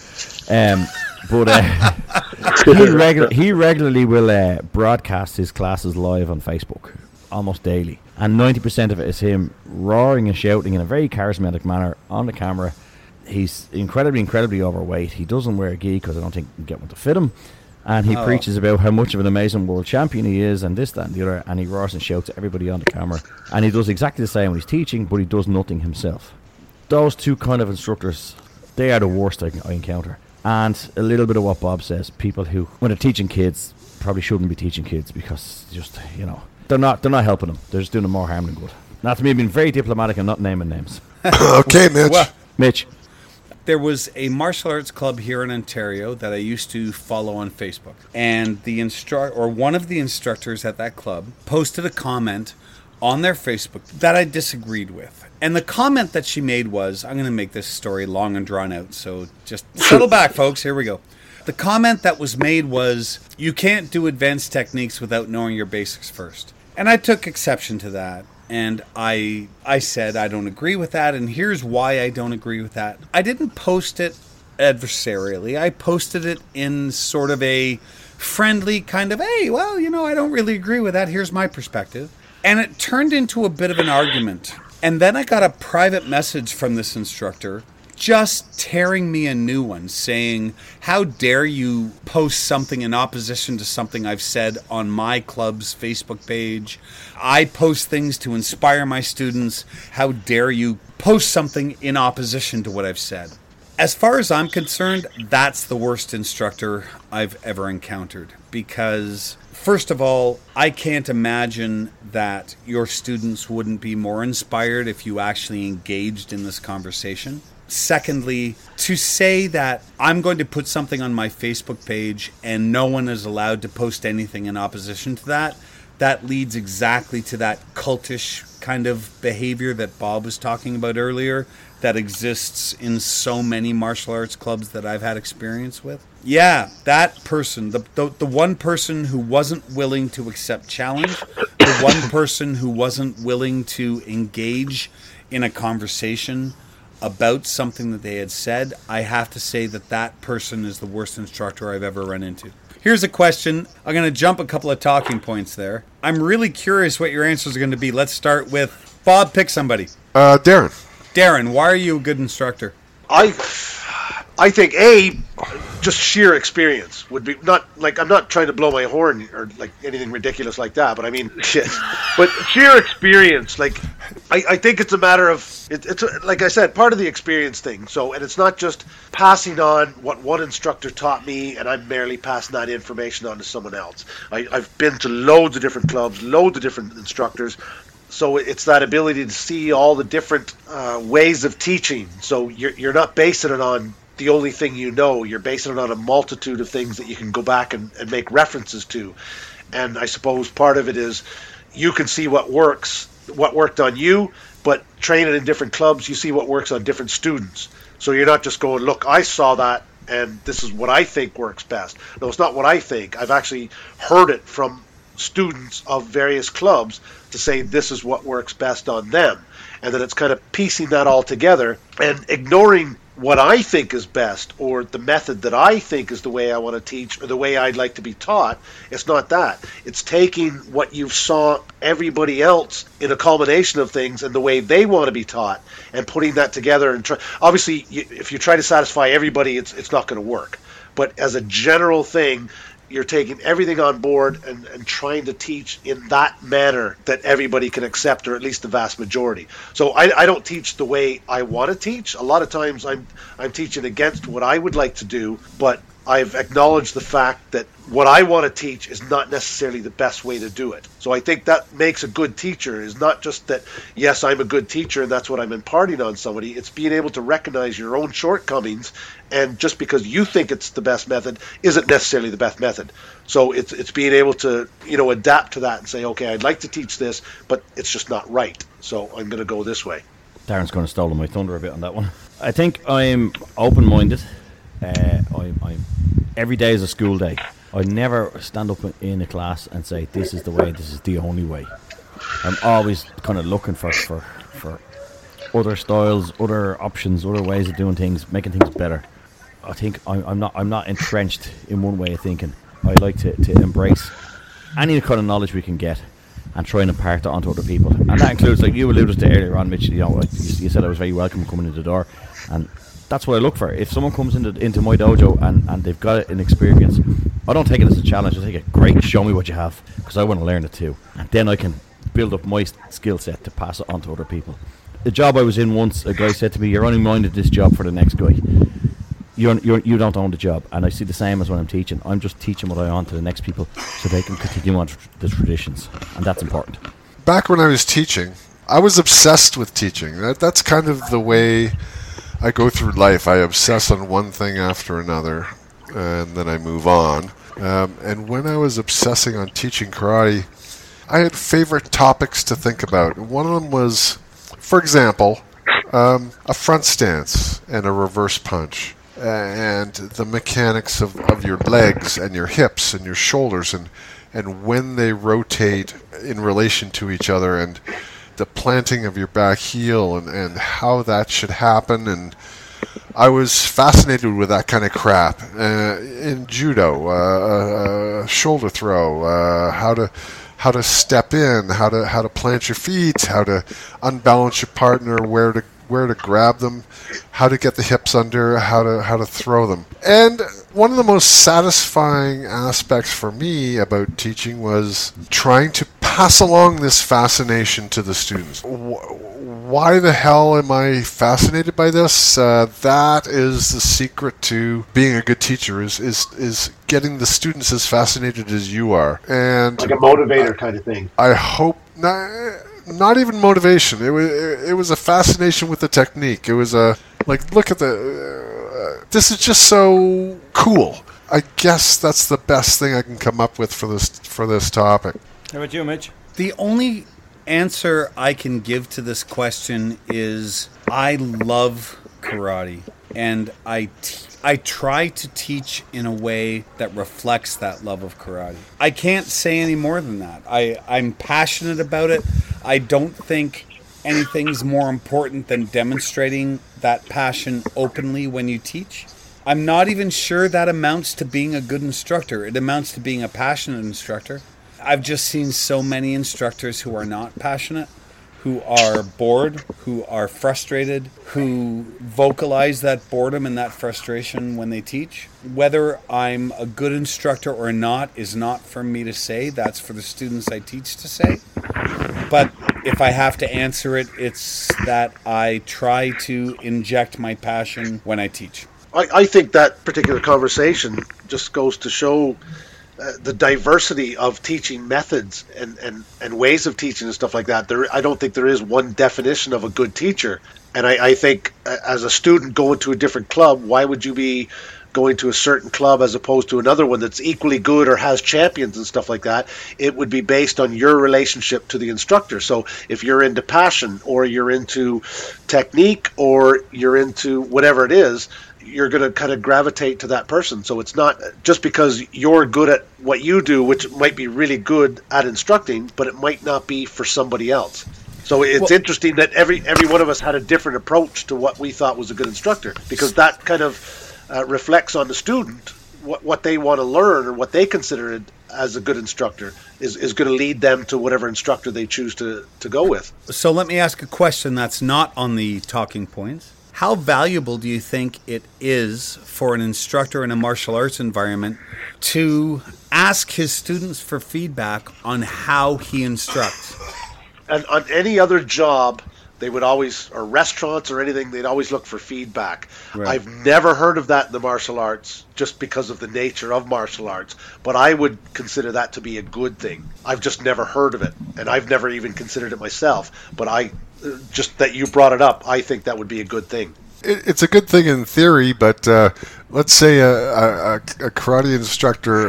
He regularly will broadcast his classes live on Facebook almost daily, and 90% of it is him roaring and shouting in a very charismatic manner on the camera. He's incredibly overweight. He doesn't wear a gi because I don't think you can get one to fit him, and he preaches about how much of an amazing world champion he is and this, that and the other, and he roars and shouts at everybody on the camera, and he does exactly the same when he's teaching, but he does nothing himself. Those two kind of instructors, they are the worst I encounter. And a little bit of what Bob says, people who, when they're teaching kids, probably shouldn't be teaching kids, because just, they're not helping them. They're just doing them more harm than good. Now, to me, being very diplomatic and not naming names. Okay, Mitch. Well, Mitch. There was a martial arts club here in Ontario that I used to follow on Facebook, and one of the instructors at that club posted a comment on their Facebook that I disagreed with. And the comment that she made was, I'm going to make this story long and drawn out, so just settle back, folks. Here we go. The comment that was made was, you can't do advanced techniques without knowing your basics first. And I took exception to that. And I said I don't agree with that, and here's why I don't agree with that. I didn't post it adversarially. I posted it in sort of a friendly kind of, hey, well, I don't really agree with that. Here's my perspective. And it turned into a bit of an argument. And then I got a private message from this instructor just tearing me a new one, saying, how dare you post something in opposition to something I've said on my club's Facebook page? I post things to inspire my students. How dare you post something in opposition to what I've said? As far as I'm concerned, that's the worst instructor I've ever encountered, because first of all, I can't imagine that your students wouldn't be more inspired if you actually engaged in this conversation. Secondly, to say that I'm going to put something on my Facebook page and no one is allowed to post anything in opposition to that, that leads exactly to that cultish kind of behavior that Bob was talking about earlier that exists in so many martial arts clubs that I've had experience with. Yeah, that person, the one person who wasn't willing to accept challenge, the one person who wasn't willing to engage in a conversation about something that they had said, I have to say that person is the worst instructor I've ever run into. Here's a question. I'm going to jump a couple of talking points there. I'm really curious what your answers are going to be. Let's start with Bob. Pick somebody. Darren. Darren, why are you a good instructor? I think just sheer experience would be, not like, I'm not trying to blow my horn or like anything ridiculous like that, but I mean shit. But sheer experience, like I think it's a matter of it's like I said, part of the experience thing. So, and it's not just passing on what one instructor taught me and I'm merely passing that information on to someone else. I've been to loads of different clubs, loads of different instructors. So it's that ability to see all the different ways of teaching. So you're not basing it on the only thing you know. You're basing it on a multitude of things that you can go back and make references to. And I suppose part of it is you can see what works, what worked on you, but training in different clubs, you see what works on different students. So you're not just going, look, I saw that, and this is what I think works best. No, it's not what I think. I've actually heard it from students of various clubs to say this is what works best on them. And then it's kind of piecing that all together and ignoring what I think is best or the method that I think is the way I want to teach or the way I'd like to be taught. It's not that. It's taking what you saw everybody else in a culmination of things and the way they want to be taught and putting that together. And obviously, if you try to satisfy everybody, it's not going to work. But as a general thing, you're taking everything on board and trying to teach in that manner that everybody can accept, or at least the vast majority. So I don't teach the way I want to teach. A lot of times I'm teaching against what I would like to do, but I've acknowledged the fact that what I want to teach is not necessarily the best way to do it. So I think that makes a good teacher, is not just that, yes, I'm a good teacher and that's what I'm imparting on somebody. It's being able to recognize your own shortcomings, and just because you think it's the best method isn't necessarily the best method. So it's being able to, adapt to that and say, okay, I'd like to teach this, but it's just not right. So I'm going to go this way. Darren's kind of stolen my thunder a bit on that one. I think I'm open-minded. I'm every day is a school day. I never stand up in a class and say this is the way, this is the only way. I'm always kind of looking for other styles, other options, other ways of doing things, making things better. I think I'm not entrenched in one way of thinking. I like to embrace any kind of knowledge we can get and try and impart that onto other people. And that includes, like you alluded to earlier on, Mitch, you said I was very welcome coming in the door, and that's what I look for. If someone comes into my dojo and they've got an experience, I don't take it as a challenge. I take it, great, show me what you have, because I want to learn it too. And then I can build up my skill set to pass it on to other people. The job I was in once, a guy said to me, you're only minded this job for the next guy. You don't own the job. And I see the same as when I'm teaching. I'm just teaching what I own to the next people so they can continue on the traditions. And that's important. Back when I was teaching, I was obsessed with teaching. That's kind of the way I go through life. I obsess on one thing after another, and then I move on. And when I was obsessing on teaching karate, I had favorite topics to think about. One of them was, for example, a front stance and a reverse punch, and the mechanics of your legs and your hips and your shoulders, and when they rotate in relation to each other, and the planting of your back heel and how that should happen. And I was fascinated with that kind of crap. In judo, shoulder throw, how to step in, how to plant your feet, how to unbalance your partner, where to grab them, how to get the hips under, how to throw them. And one of the most satisfying aspects for me about teaching was trying to pass along this fascination to the students. Why the hell am I fascinated by this? That is the secret to being a good teacher, is getting the students as fascinated as you are. And like a motivator kind of thing. I hope not even motivation. It was a fascination with the technique. It was look at this is just so cool. I guess that's the best thing I can come up with for this topic. How about you, Mitch? The only answer I can give to this question is I love karate, and I try to teach in a way that reflects that love of karate. I can't say any more than that. I'm passionate about it. I don't think anything's more important than demonstrating that passion openly when you teach. I'm not even sure that amounts to being a good instructor. It amounts to being a passionate instructor. I've just seen so many instructors who are not passionate, who are bored, who are frustrated, who vocalize that boredom and that frustration when they teach. Whether I'm a good instructor or not is not for me to say. That's for the students I teach to say. But if I have to answer it, it's that I try to inject my passion when I teach. I think that particular conversation just goes to show the diversity of teaching methods and ways of teaching and stuff like that. I don't think there is one definition of a good teacher. And I think as a student going to a different club, why would you be going to a certain club as opposed to another one that's equally good or has champions and stuff like that? It would be based on your relationship to the instructor. So if you're into passion, or you're into technique, or you're into whatever it is, you're going to kind of gravitate to that person. So it's not just because you're good at what you do, which might be really good at instructing, but it might not be for somebody else. So it's interesting that every one of us had a different approach to what we thought was a good instructor, because that kind of reflects on the student. What they want to learn, or what they consider as a good instructor, is going to lead them to whatever instructor they choose to go with. So let me ask a question that's not on the talking points. How valuable do you think it is for an instructor in a martial arts environment to ask his students for feedback on how he instructs? And on any other job, they would always, or restaurants or anything, they'd always look for feedback. Right. I've never heard of that in the martial arts, just because of the nature of martial arts. But I would consider that to be a good thing. I've just never heard of it, and I've never even considered it myself. But just that you brought it up, I think that would be a good thing. It's a good thing in theory, but let's say a karate instructor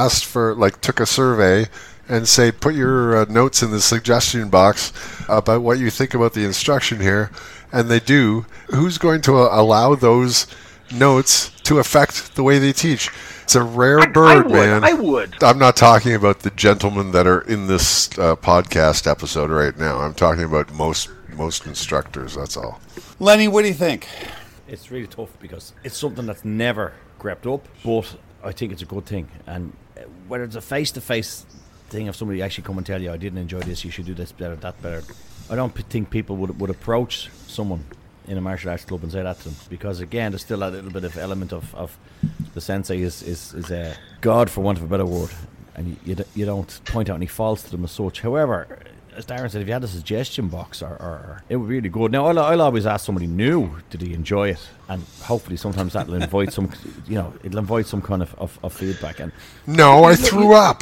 took a survey and say, put your notes in the suggestion box about what you think about the instruction here, and they do. Who's going to allow those notes to affect the way they teach? It's a rare bird, man. I would. I'm not talking about the gentlemen that are in this podcast episode right now. I'm talking about most instructors, that's all. Lenny, what do you think? It's really tough because it's something that's never crept up, but I think it's a good thing. And whether it's a face-to-face thing, if somebody actually come and tell you, I didn't enjoy this, you should do this better, that better, I don't think people would approach someone in a martial arts club and say that to them, because again, there's still a little bit of element of the sensei is a god, for want of a better word, and you don't point out any faults to them as such. However, as Darren said, if you had a suggestion box, or it would be really good. Now, I'll always ask somebody new, did he enjoy it? And hopefully sometimes that'll invite some, it'll invite some kind of feedback. And no, I threw up.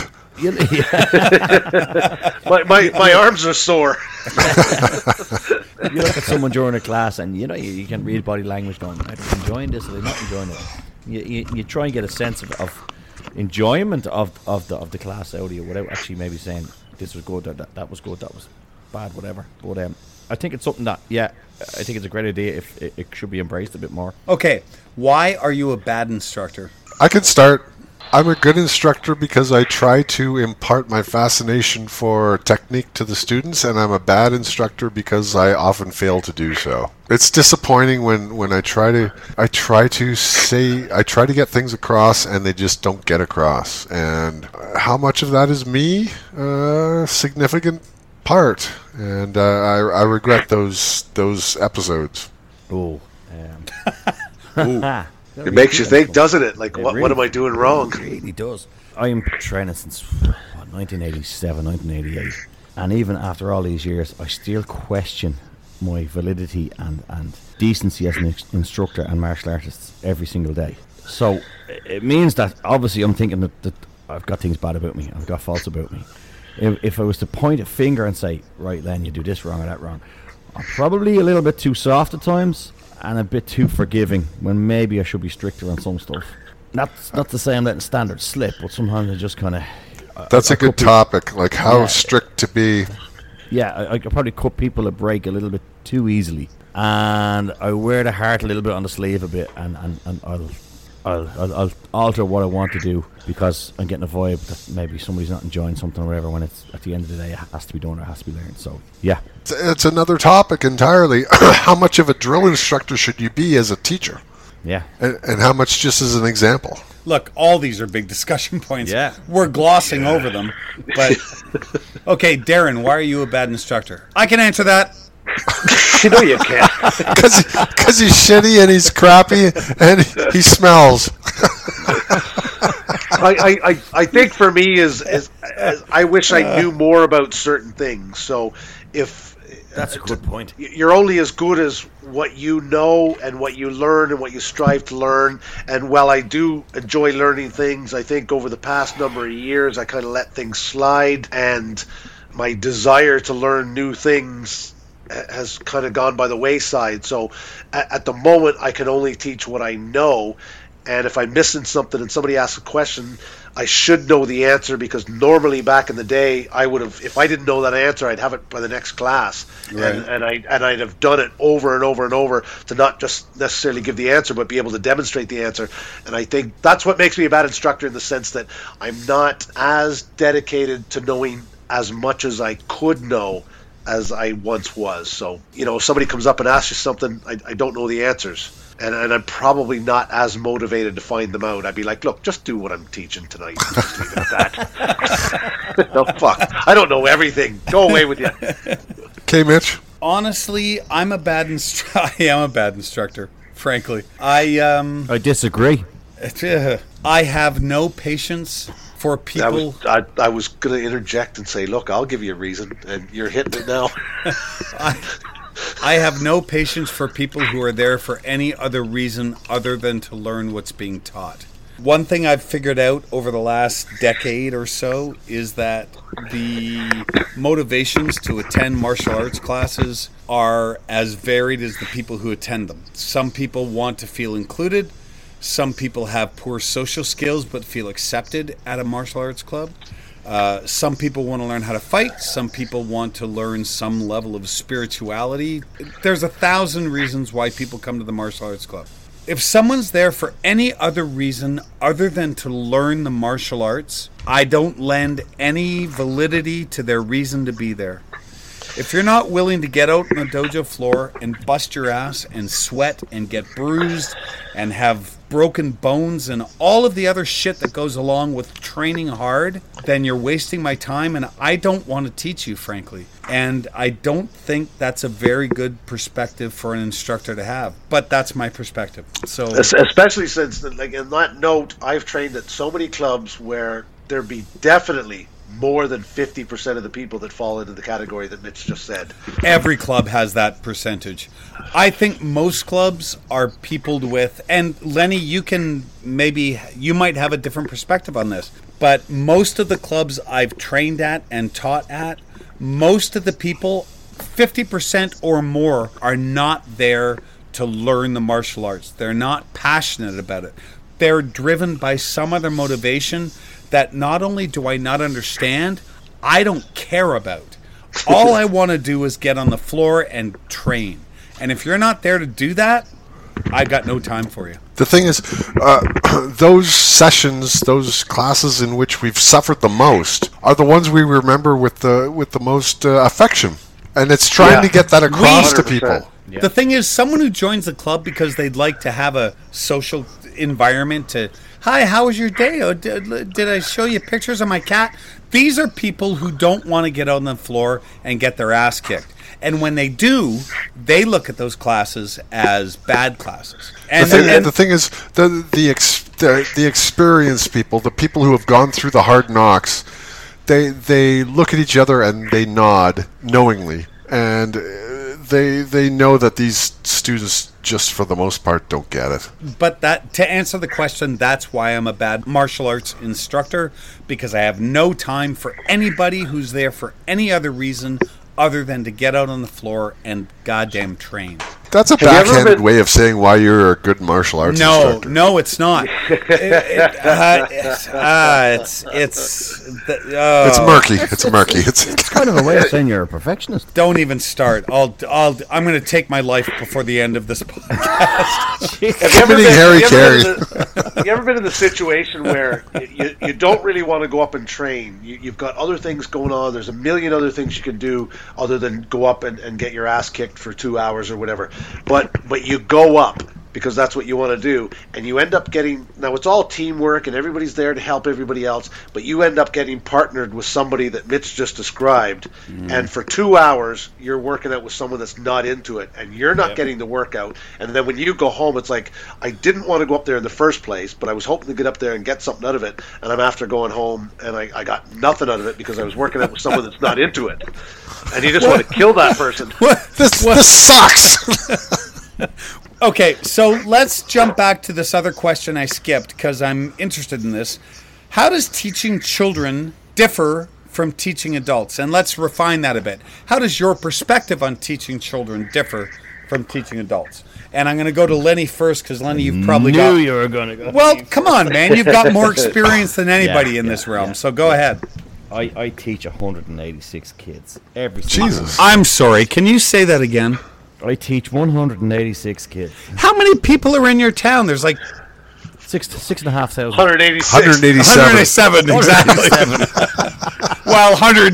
My arms are sore. You look at someone during a class, and you can read body language going, are they enjoying this, or are they not enjoying it? You try and get a sense of enjoyment of the class out of you, without actually maybe saying this was good, or that was good, that was bad, whatever. But I think it's something that, I think it's a great idea. If it should be embraced a bit more. Okay, why are you a bad instructor? I can start. I'm a good instructor because I try to impart my fascination for technique to the students, and I'm a bad instructor because I often fail to do so. It's disappointing when I try to get things across and they just don't get across. And how much of that is me? Significant part, and I regret those episodes. Ooh. It makes you think, doesn't it? Like, what am I doing wrong? It really does. I'm training since 1987, 1988. And even after all these years, I still question my validity and decency as an instructor and martial artist every single day. So it means that obviously I'm thinking that I've got things bad about me. I've got faults about me. If I was to point a finger and say, right, Len, you do this wrong or that wrong, I'm probably a little bit too soft at times, and a bit too forgiving, when maybe I should be stricter on some stuff. That's not to say I'm letting standards slip, but sometimes I just kind of... That's a good topic, like how strict to be. Yeah, I could probably cut people a break a little bit too easily. And I wear the heart a little bit on the sleeve a bit, and I'll alter what I want to do, because I'm getting a vibe that maybe somebody's not enjoying something or whatever, when it's at the end of the day it has to be done or it has to be learned. So yeah, it's another topic entirely. How much of a drill instructor should you be as a teacher? Yeah, and how much just as an example? Look, all these are big discussion points. Yeah, we're glossing over them. But okay, Darren, why are you a bad instructor? I can answer that. You know you can't. Because he's shitty and he's crappy and he smells. I think for me is I wish I knew more about certain things. So if That's a good point. You're only as good as what you know and what you learn and what you strive to learn. And while I do enjoy learning things, I think over the past number of years, I kind of let things slide, and my desire to learn new things has kind of gone by the wayside. So at the moment, I can only teach what I know. And if I'm missing something and somebody asks a question, I should know the answer, because normally back in the day, I would have, if I didn't know that answer, I'd have it by the next class. Right. And I'd have done it over and over and over to not just necessarily give the answer, but be able to demonstrate the answer. And I think that's what makes me a bad instructor, in the sense that I'm not as dedicated to knowing as much as I could know as I once was. So, if somebody comes up and asks you something, I don't know the answers. And I'm probably not as motivated to find them out. I'd be like, look, just do what I'm teaching tonight. Just leave it at that. No, fuck. I don't know everything. Go away with you. Okay, Mitch. Honestly, I am a bad instructor, frankly. I disagree. I have no patience for people. I was going to interject and say, look, I'll give you a reason, and you're hitting it now. I have no patience for people who are there for any other reason other than to learn what's being taught. One thing I've figured out over the last decade or so is that the motivations to attend martial arts classes are as varied as the people who attend them. Some people want to feel included. Some people have poor social skills but feel accepted at a martial arts club. Some people want to learn how to fight. Some people want to learn some level of spirituality. There's 1,000 reasons why people come to the martial arts club. If someone's there for any other reason other than to learn the martial arts, I don't lend any validity to their reason to be there. If you're not willing to get out on the dojo floor and bust your ass and sweat and get bruised and have broken bones and all of the other shit that goes along with training hard, then you're wasting my time, and I don't want to teach you, frankly. And I don't think that's a very good perspective for an instructor to have. But that's my perspective. So, especially since, like, in that note, I've trained at so many clubs where there'd be definitely more than 50% of the people that fall into the category that Mitch just said. Every club has that percentage. I think most clubs are peopled with, and Lenny, you might have a different perspective on this, but most of the clubs I've trained at and taught at, most of the people, 50% or more, are not there to learn the martial arts. They're not passionate about it. They're driven by some other motivation that not only do I not understand, I don't care about. All I want to do is get on the floor and train. And if you're not there to do that, I've got no time for you. The thing is, those sessions, those classes in which we've suffered the most, are the ones we remember with the most affection. And it's trying to get that across to people. Yeah. The thing is, someone who joins the club because they'd like to have a social environment to, hi, how was your day? Oh, did I show you pictures of my cat? These are people who don't want to get on the floor and get their ass kicked. And when they do, they look at those classes as bad classes. And the thing is, the experienced people, the people who have gone through the hard knocks, they look at each other and they nod knowingly, and they know that these students, just for the most part, don't get it. But to answer the question, that's why I'm a bad martial arts instructor, because I have no time for anybody who's there for any other reason other than to get out on the floor and goddamn train. That's a backhanded way of saying why you're a good martial arts instructor. No, it's not. It's murky. It's murky. It's kind of a way of saying you're a perfectionist. Don't even start. I'm going to take my life before the end of this podcast. Have you ever been in the situation where you don't really want to go up and train? You've got other things going on. There's a million other things you can do other than go up and get your ass kicked for 2 hours or whatever. But you go up because that's what you want to do. And you end up getting, now it's all teamwork and everybody's there to help everybody else, but you end up getting partnered with somebody that Mitch just described. And for 2 hours, you're working out with someone that's not into it, and you're not getting the workout. And then when you go home, it's like, I didn't want to go up there in the first place, but I was hoping to get up there and get something out of it. And I'm after going home, and I got nothing out of it because I was working out with someone that's not into it. And you just want to kill that person. This sucks. Okay, so let's jump back to this other question I skipped because I'm interested in this. How does teaching children differ from teaching adults? And let's refine that a bit. How does your perspective on teaching children differ from teaching adults? And I'm going to go to Lenny first because, Lenny, you've probably got... you were going to go. Well, come on, man. You've got more experience than anybody in this realm, so go ahead. I teach 186 kids every single Jesus. I'm sorry. Can you say that again? I teach 186 kids. How many people are in your town? There's like 6,500. 186. 187. 187, exactly. Well,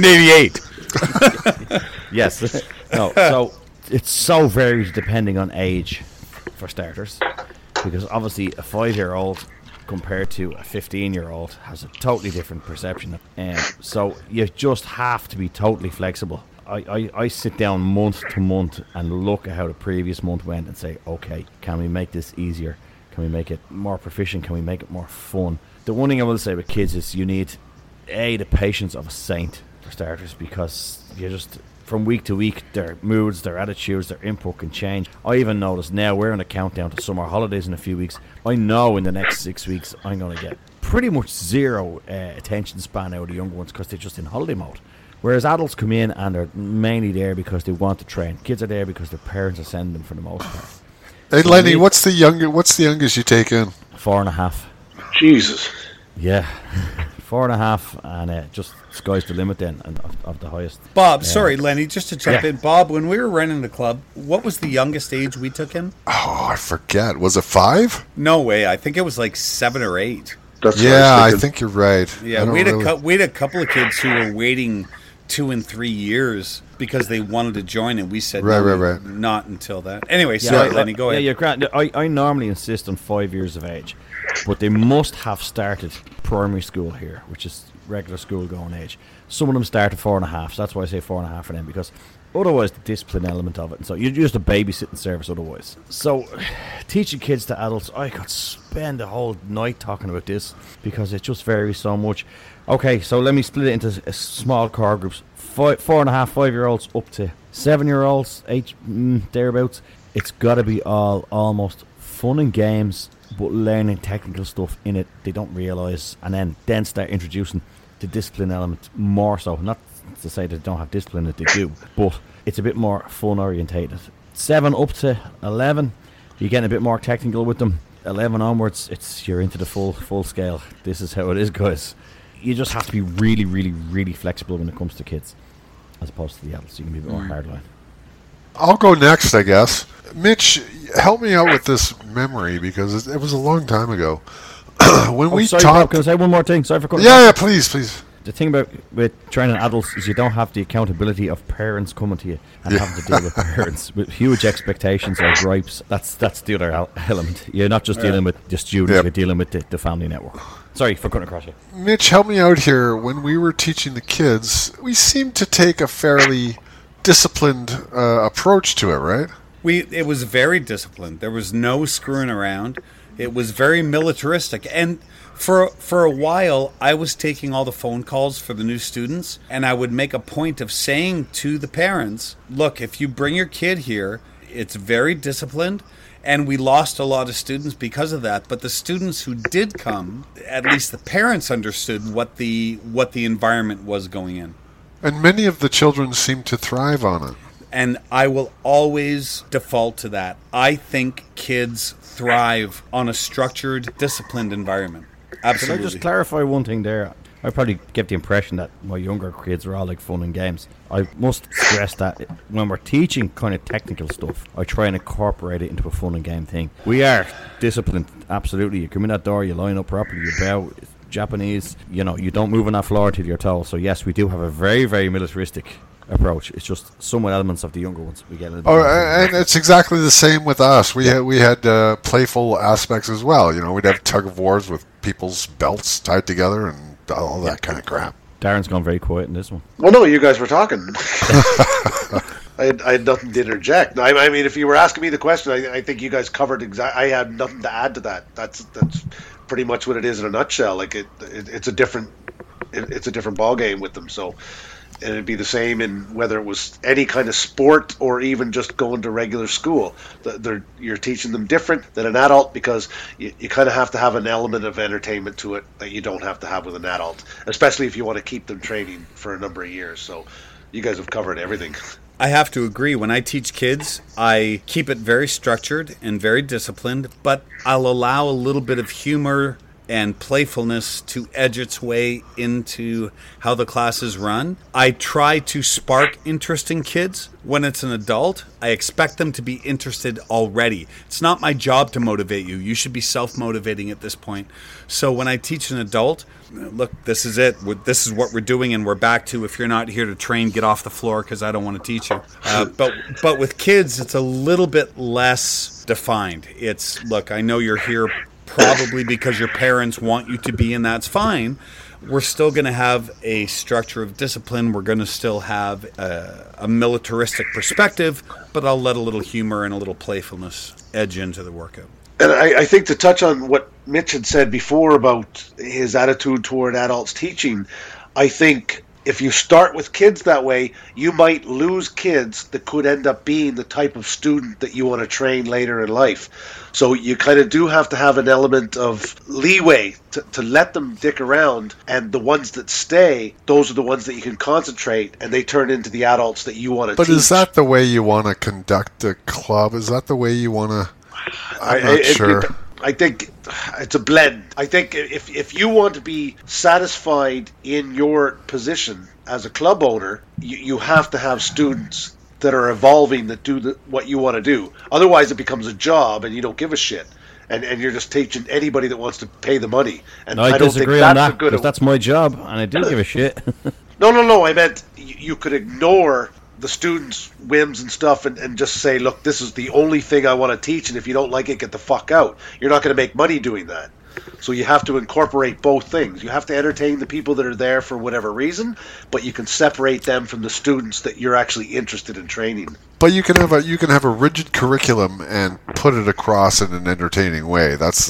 188. Yes. No. So it's so varied depending on age, for starters, because obviously a 5-year-old compared to a 15-year-old has a totally different perception. So you just have to be totally flexible. I sit down month to month and look at how the previous month went and say, okay, can we make this easier? Can we make it more proficient? Can we make it more fun? The one thing I will say with kids is you need, the patience of a saint, for starters, because you just, from week to week, their moods, their attitudes, their input can change. I even notice now we're in a countdown to summer holidays in a few weeks. I know in the next 6 weeks I'm going to get pretty much zero attention span out of the younger ones because they're just in holiday mode. Whereas adults come in and they're mainly there because they want to train. Kids are there because their parents are sending them for the most part. Hey, Lenny, what's the youngest you take in? 4.5. Jesus. Yeah. 4.5, and just sky's the limit then of the highest. Bob, sorry, Lenny, just to jump in. Bob, when we were running the club, what was the youngest age we took in? Oh, I forget. Was it 5? No way. I think it was like 7 or 8. That's Yeah, I think you're right. Yeah, we had a couple of kids who were waiting 2 and 3 years because they wanted to join, and we said right. not until that. Anyway, sorry, Lenny, go ahead. Yeah, you're grand. I normally insist on 5 years of age, but they must have started primary school here, which is regular school going age. Some of them start at 4.5, so that's why I say 4.5 for them, because otherwise the discipline element of it, and so you're just a babysitting service otherwise. So teaching kids to adults, I could spend a whole night talking about this because it just varies so much. Okay, so let me split it into small core groups. 4.5, 5-year-olds up to 7-year-olds, 8 thereabouts. It's got to be all almost fun and games, but learning technical stuff in it they don't realise, and then start introducing the discipline element more so. Not to say that they don't have discipline, that they do, but it's a bit more fun orientated. 7 up to 11, you're getting a bit more technical with them. 11 onwards, you're into the full scale. This is how it is, guys. You just have to be really, really, really flexible when it comes to kids, as opposed to the adults. You can be a bit more hardline. I'll go next, I guess. Mitch, help me out with this memory because it was a long time ago. When we sorry, taught, Bob, can I say one more thing? Sorry for cutting. yeah, please. The thing about with training adults is you don't have the accountability of parents coming to you and having to deal with parents with huge expectations or gripes. That's the other element. You're not just dealing with the students, you're dealing with the family network. Sorry for cutting across you. Mitch, help me out here. When we were teaching the kids, we seemed to take a fairly disciplined approach to it, right? It was very disciplined. There was no screwing around. It was very militaristic. And for a while, I was taking all the phone calls for the new students, and I would make a point of saying to the parents, look, if you bring your kid here, it's very disciplined. And we lost a lot of students because of that. But the students who did come, at least the parents understood what the environment was going in. And many of the children seemed to thrive on it. And I will always default to that. I think kids thrive on a structured, disciplined environment. Absolutely. Can I just clarify one thing there? I probably get the impression that my younger kids are all like fun and games. I must stress that when we're teaching kind of technical stuff, I try and incorporate it into a fun and game thing. We are disciplined, absolutely. You come in that door, you line up properly, you bow. Japanese, you don't move on that floor till you're told. So yes, we do have a very, very militaristic approach. It's just somewhat elements of the younger ones we get a little bit. Oh, and it's exactly the same with us. We had playful aspects as well. You know, we'd have tug of wars with people's belts tied together and all that kind of crap. Darren's gone very quiet in this one. Well, no, you guys were talking. I had nothing to interject. I mean, if you were asking me the question, I think you guys covered I had nothing to add to that. That's pretty much what it is in a nutshell. Like it's a different ball game with them. So it'd be the same in whether it was any kind of sport or even just going to regular school. You're teaching them different than an adult because you kind of have to have an element of entertainment to it that you don't have to have with an adult, especially if you want to keep them training for a number of years. So you guys have covered everything. I have to agree. When I teach kids, I keep it very structured and very disciplined, but I'll allow a little bit of humor and playfulness to edge its way into how the classes run. I try to spark interest in kids. When it's an adult, I expect them to be interested already. It's not my job to motivate you. You should be self-motivating at this point. So when I teach an adult, look, this is it. This is what we're doing, and we're back to, if you're not here to train, get off the floor because I don't want to teach you. But with kids, it's a little bit less defined. It's, look, I know you're here probably because your parents want you to be, and that's fine. We're still going to have a structure of discipline. We're going to still have a militaristic perspective, but I'll let a little humor and a little playfulness edge into the workout. And I think to touch on what Mitch had said before about his attitude toward adults teaching, I think if you start with kids that way, you might lose kids that could end up being the type of student that you want to train later in life. So you kind of do have to have an element of leeway to let them dick around, and the ones that stay, those are the ones that you can concentrate, and they turn into the adults that you want to teach. But is that the way you want to conduct a club? Is that the way you want to... I'm not sure. I think it's a blend. I think if you want to be satisfied in your position as a club owner, you have to have students that are evolving, that do what you want to do. Otherwise, it becomes a job and you don't give a shit. And you're just teaching anybody that wants to pay the money. And no, I don't disagree think on that's that, because that's my job, and I do give a shit. No. I meant you could ignore the students' whims and stuff and just say, look, this is the only thing I want to teach, and if you don't like it, get the fuck out. You're not going to make money doing that. So you have to incorporate both things. You have to entertain the people that are there for whatever reason, but you can separate them from the students that you're actually interested in training. But you can have a rigid curriculum and put it across in an entertaining way. That's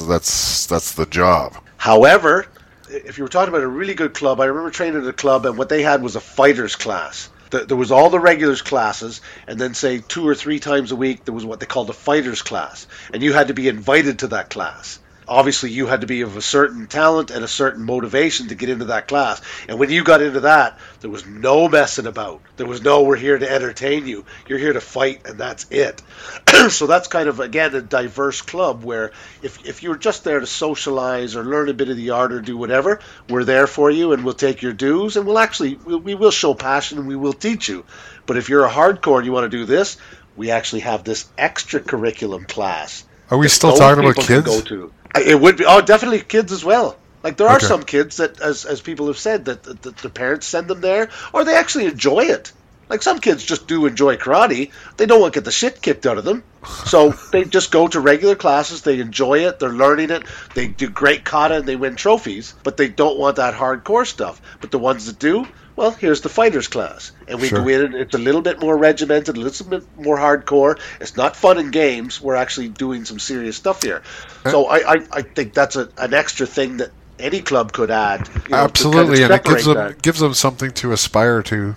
the job. However, if you were talking about a really good club, I remember training at a club, and what they had was a fighters class. There was all the regulars classes, and then say 2 or 3 times a week there was what they called a fighters class, and you had to be invited to that class. Obviously, you had to be of a certain talent and a certain motivation to get into that class. And when you got into that, there was no messing about. There was no, we're here to entertain you. You're here to fight, and that's it. So that's kind of, again, a diverse club where if you're just there to socialize or learn a bit of the art or do whatever, we're there for you, and we'll take your dues, and we will show passion, and we will teach you. But if you're a hardcore and you want to do this, we actually have this extra curriculum class. Are we still talking about kids? Go to. It would be, definitely kids as well. Like there are some kids that, as people have said, that the parents send them there, or they actually enjoy it. Like some kids just do enjoy karate. They don't want to get the shit kicked out of them. So they just go to regular classes. They enjoy it. They're learning it. They do great kata and they win trophies, but they don't want that hardcore stuff. But the ones that do, well, here's the fighters class. And we go in and it's a little bit more regimented, a little bit more hardcore. It's not fun and games. We're actually doing some serious stuff here. So I think that's an extra thing that any club could add. Absolutely, and it gives them something to aspire to.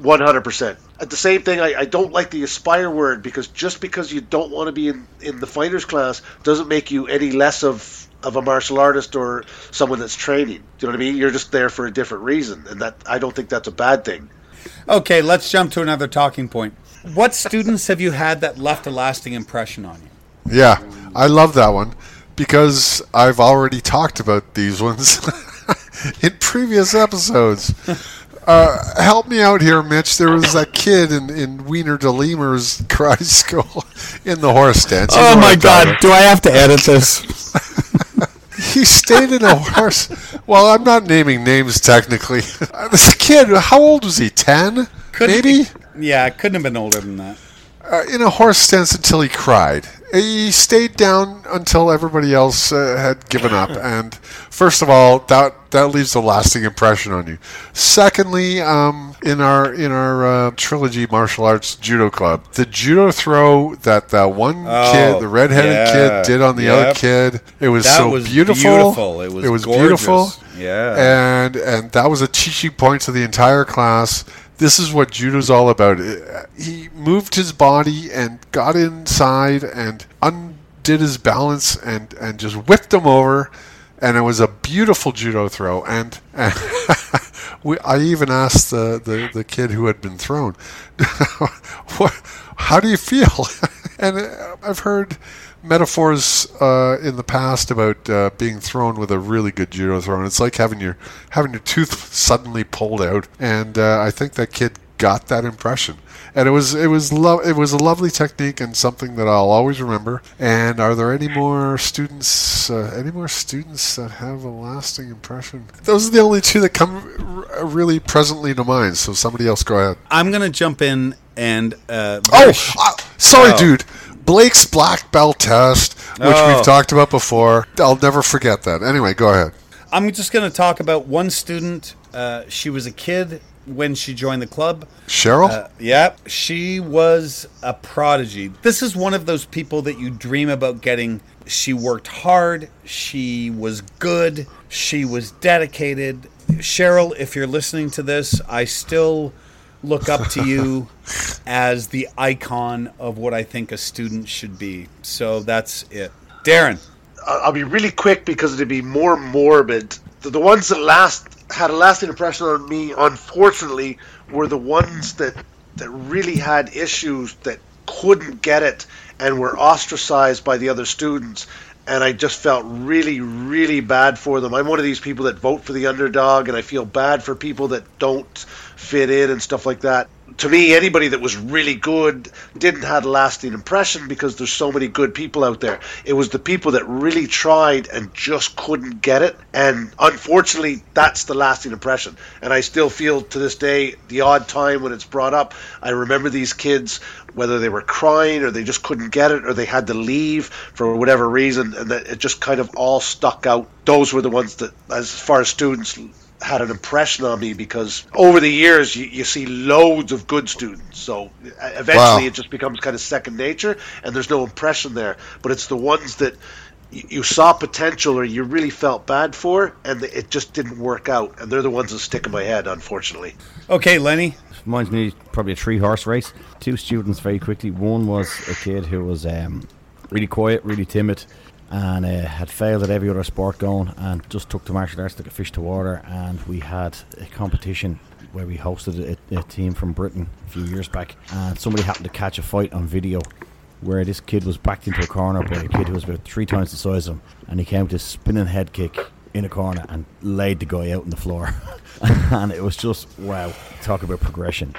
100%. At the same thing, I don't like the aspire word, because just because you don't want to be in the fighters class doesn't make you any less of a martial artist or someone that's training. Do you know what I mean? You're just there for a different reason, and that I don't think that's a bad thing. Okay, let's jump to another talking point. What students have you had that left a lasting impression on you? Yeah, I love that one, because I've already talked about these ones in previous episodes. Help me out here, Mitch. There was that kid in Wiener de Lemmer's karate school in the horse stance. Oh my God, do I have to edit this? He stayed in a horse. Well, I'm not naming names technically. This kid, how old was he? 10? Maybe? Yeah, it couldn't have been older than that. In a horse stance until he cried. He stayed down until everybody else had given up. And first of all, that leaves a lasting impression on you. Secondly, in our trilogy martial arts judo club, the judo throw that one kid, the redheaded kid, did on the other kid, it was beautiful. It was gorgeous. Beautiful. Yeah. And that was a teaching point to the entire class. This is what judo's all about. He moved his body and got inside and undid his balance and just whipped him over. And it was a beautiful judo throw. And I even asked the kid who had been thrown, how do you feel? And I've heard metaphors in the past about being thrown with a really good judo throw. And it's like having your tooth suddenly pulled out. And I think that kid got that impression. And it was a lovely technique and something that I'll always remember. And are there any more students that have a lasting impression? Those are the only two that come really presently to mind. So somebody else, go ahead. I'm going to jump in and... dude. Blake's black belt test, which we've talked about before. I'll never forget that. Anyway, go ahead. I'm just going to talk about one student. She was a kid when she joined the club. Cheryl? Yeah, she was a prodigy. This is one of those people that you dream about getting. She worked hard. She was good. She was dedicated. Cheryl, if you're listening to this, I still look up to you as the icon of what I think a student should be. So that's it. Darren. I'll be really quick because it'd be more morbid. The ones that had a lasting impression on me, unfortunately, were the ones that really had issues, that couldn't get it and were ostracized by the other students. And I just felt really, really bad for them. I'm one of these people that vote for the underdog, and I feel bad for people that don't fit in and stuff like that. To me, anybody that was really good didn't have a lasting impression because there's so many good people out there. It was the people that really tried and just couldn't get it. And unfortunately, that's the lasting impression. And I still feel to this day, the odd time when it's brought up, I remember these kids, whether they were crying or they just couldn't get it or they had to leave for whatever reason, and that it just kind of all stuck out. Those were the ones that, as far as students, had an impression on me, because over the years you see loads of good students, so eventually it just becomes kind of second nature and there's no impression there. But it's the ones that you saw potential or you really felt bad for and it just didn't work out, and they're the ones that stick in my head, unfortunately. Okay, Lenny. Reminds me probably a 3-horse race. 2 students very quickly. One was a kid who was really quiet, really timid, and had failed at every other sport going, and just took to martial arts like a fish to water. And we had a competition where we hosted a team from Britain a few years back, and somebody happened to catch a fight on video where this kid was backed into a corner by a kid who was about 3 times the size of him, and he came with a spinning head kick in a corner and laid the guy out on the floor. And it was just, wow, talk about progression.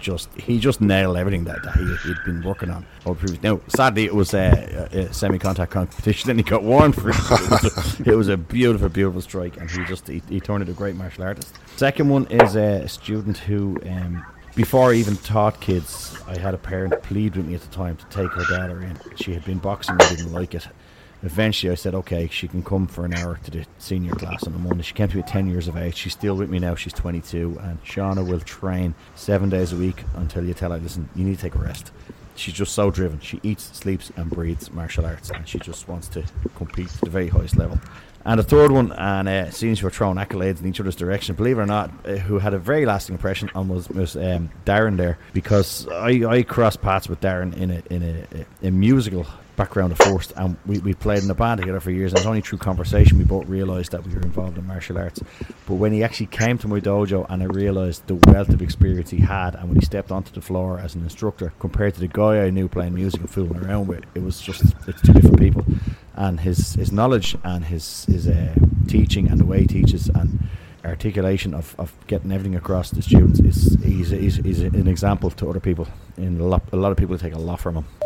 He just nailed everything that he'd been working on. Now, sadly, it was a semi-contact competition and he got warned for it. It was a beautiful, beautiful strike, and he turned into a great martial artist. Second one is a student who, before I even taught kids, I had a parent plead with me at the time to take her daughter in. She had been boxing and didn't like it. Eventually I said, okay, she can come for an hour to the senior class on a Monday. She came to me at 10 years of age. She's still with me now. She's 22, and Shauna will train 7 days a week until you tell her, listen, you need to take a rest. She's just so driven. She eats, sleeps and breathes martial arts, and she just wants to compete at the very highest level. And the third one, and seeing she were throwing accolades in each other's direction, believe it or not, who had a very lasting impression on was Darren there, because I crossed paths with Darren in a musical background at first, and we played in a band together for years, and it was only through conversation we both realised that we were involved in martial arts. But when he actually came to my dojo and I realised the wealth of experience he had, and when he stepped onto the floor as an instructor compared to the guy I knew playing music and fooling around with, it's 2 different people. And his knowledge and his teaching and the way he teaches and articulation of getting everything across to students he's an example to other people. And a lot of people take a lot from him.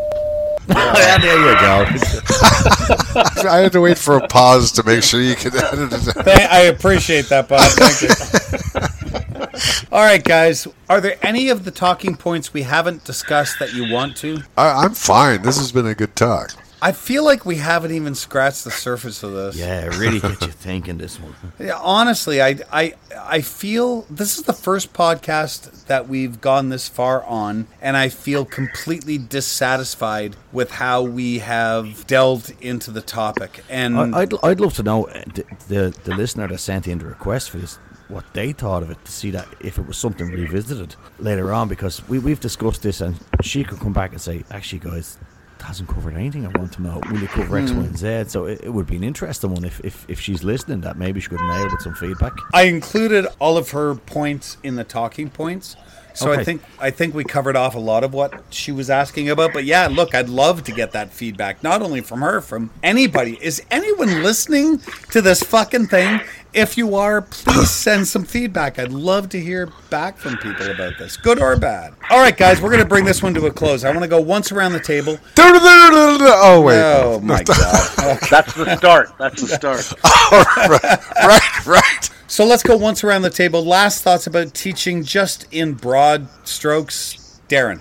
Yeah, there you go. I had to wait for a pause to make sure you could edit it. I appreciate that, Bob. Thank you. All right, guys. Are there any of the talking points we haven't discussed that you want to? I'm fine. This has been a good talk. I feel like we haven't even scratched the surface of this. Yeah, it really gets you thinking, this one. Yeah, honestly, I feel this is the first podcast that we've gone this far on, and I feel completely dissatisfied with how we have delved into the topic. And I'd love to know the listener that sent in the request for this, what they thought of it, to see that if it was something revisited later on, because we've discussed this, and she could come back and say, actually, guys, hasn't covered anything I want to know. Will you cover X, Y, and Z? So it would be an interesting one if she's listening, that maybe she could nail with some feedback. I included all of her points in the talking points. So Okay. I think we covered off a lot of what she was asking about. But yeah, look, I'd love to get that feedback, not only from her, from anybody. Is anyone listening to this fucking thing? If you are, please send some feedback. I'd love to hear back from people about this, good or bad. All right, guys, we're going to bring this one to a close. I want to go once around the table. Oh, wait. Oh, my God. That's the start. That's the start. Right. So let's go once around the table. Last thoughts about teaching, just in broad strokes. Darren.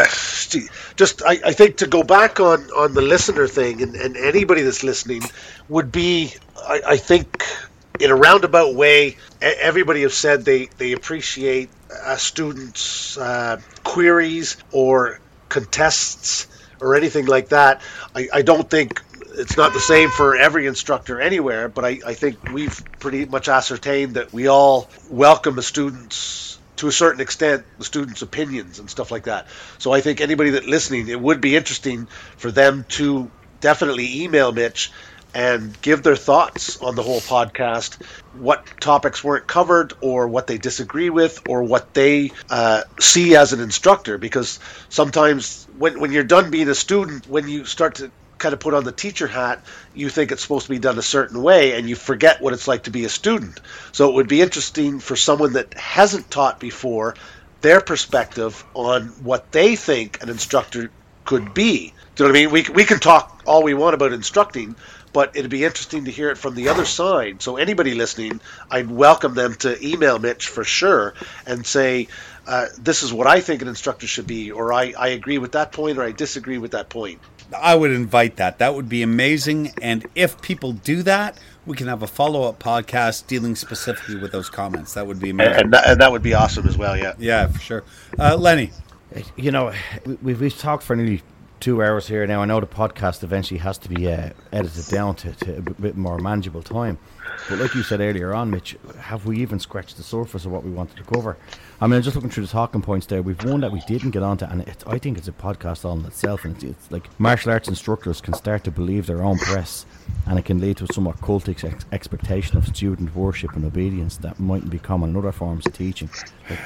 I think to go back on the listener thing, and anybody that's listening would be, I think, in a roundabout way, everybody has said they appreciate students' queries or contests or anything like that. I don't think it's not the same for every instructor anywhere, but I think we've pretty much ascertained that we all welcome the students, to a certain extent, the students' opinions and stuff like that. So I think anybody that's listening, it would be interesting for them to definitely email Mitch and give their thoughts on the whole podcast, what topics weren't covered or what they disagree with or what they see as an instructor. Because sometimes when you're done being a student, when you start to kind of put on the teacher hat, you think it's supposed to be done a certain way and you forget what it's like to be a student. So it would be interesting for someone that hasn't taught before, their perspective on what they think an instructor could be. Do you know what I mean? We can talk all we want about instructing, but it'd be interesting to hear it from the other side. So anybody listening, I'd welcome them to email Mitch for sure and say, this is what I think an instructor should be, or I agree with that point, or I disagree with that point. I would invite that. That would be amazing. And if people do that, we can have a follow-up podcast dealing specifically with those comments. That would be amazing. And that would be awesome as well, yeah. Yeah, for sure. Lenny. You know, we've talked for nearly 2 hours here now. I know the podcast eventually has to be edited down to a bit more manageable time. But like you said earlier on, Mitch, have we even scratched the surface of what we wanted to cover? I mean, I'm just looking through the talking points there. We've one that we didn't get onto, and I think it's a podcast all in itself. And it's like martial arts instructors can start to believe their own press, and it can lead to a somewhat cultic expectation of student worship and obedience that mightn't be common in other forms of teaching. Like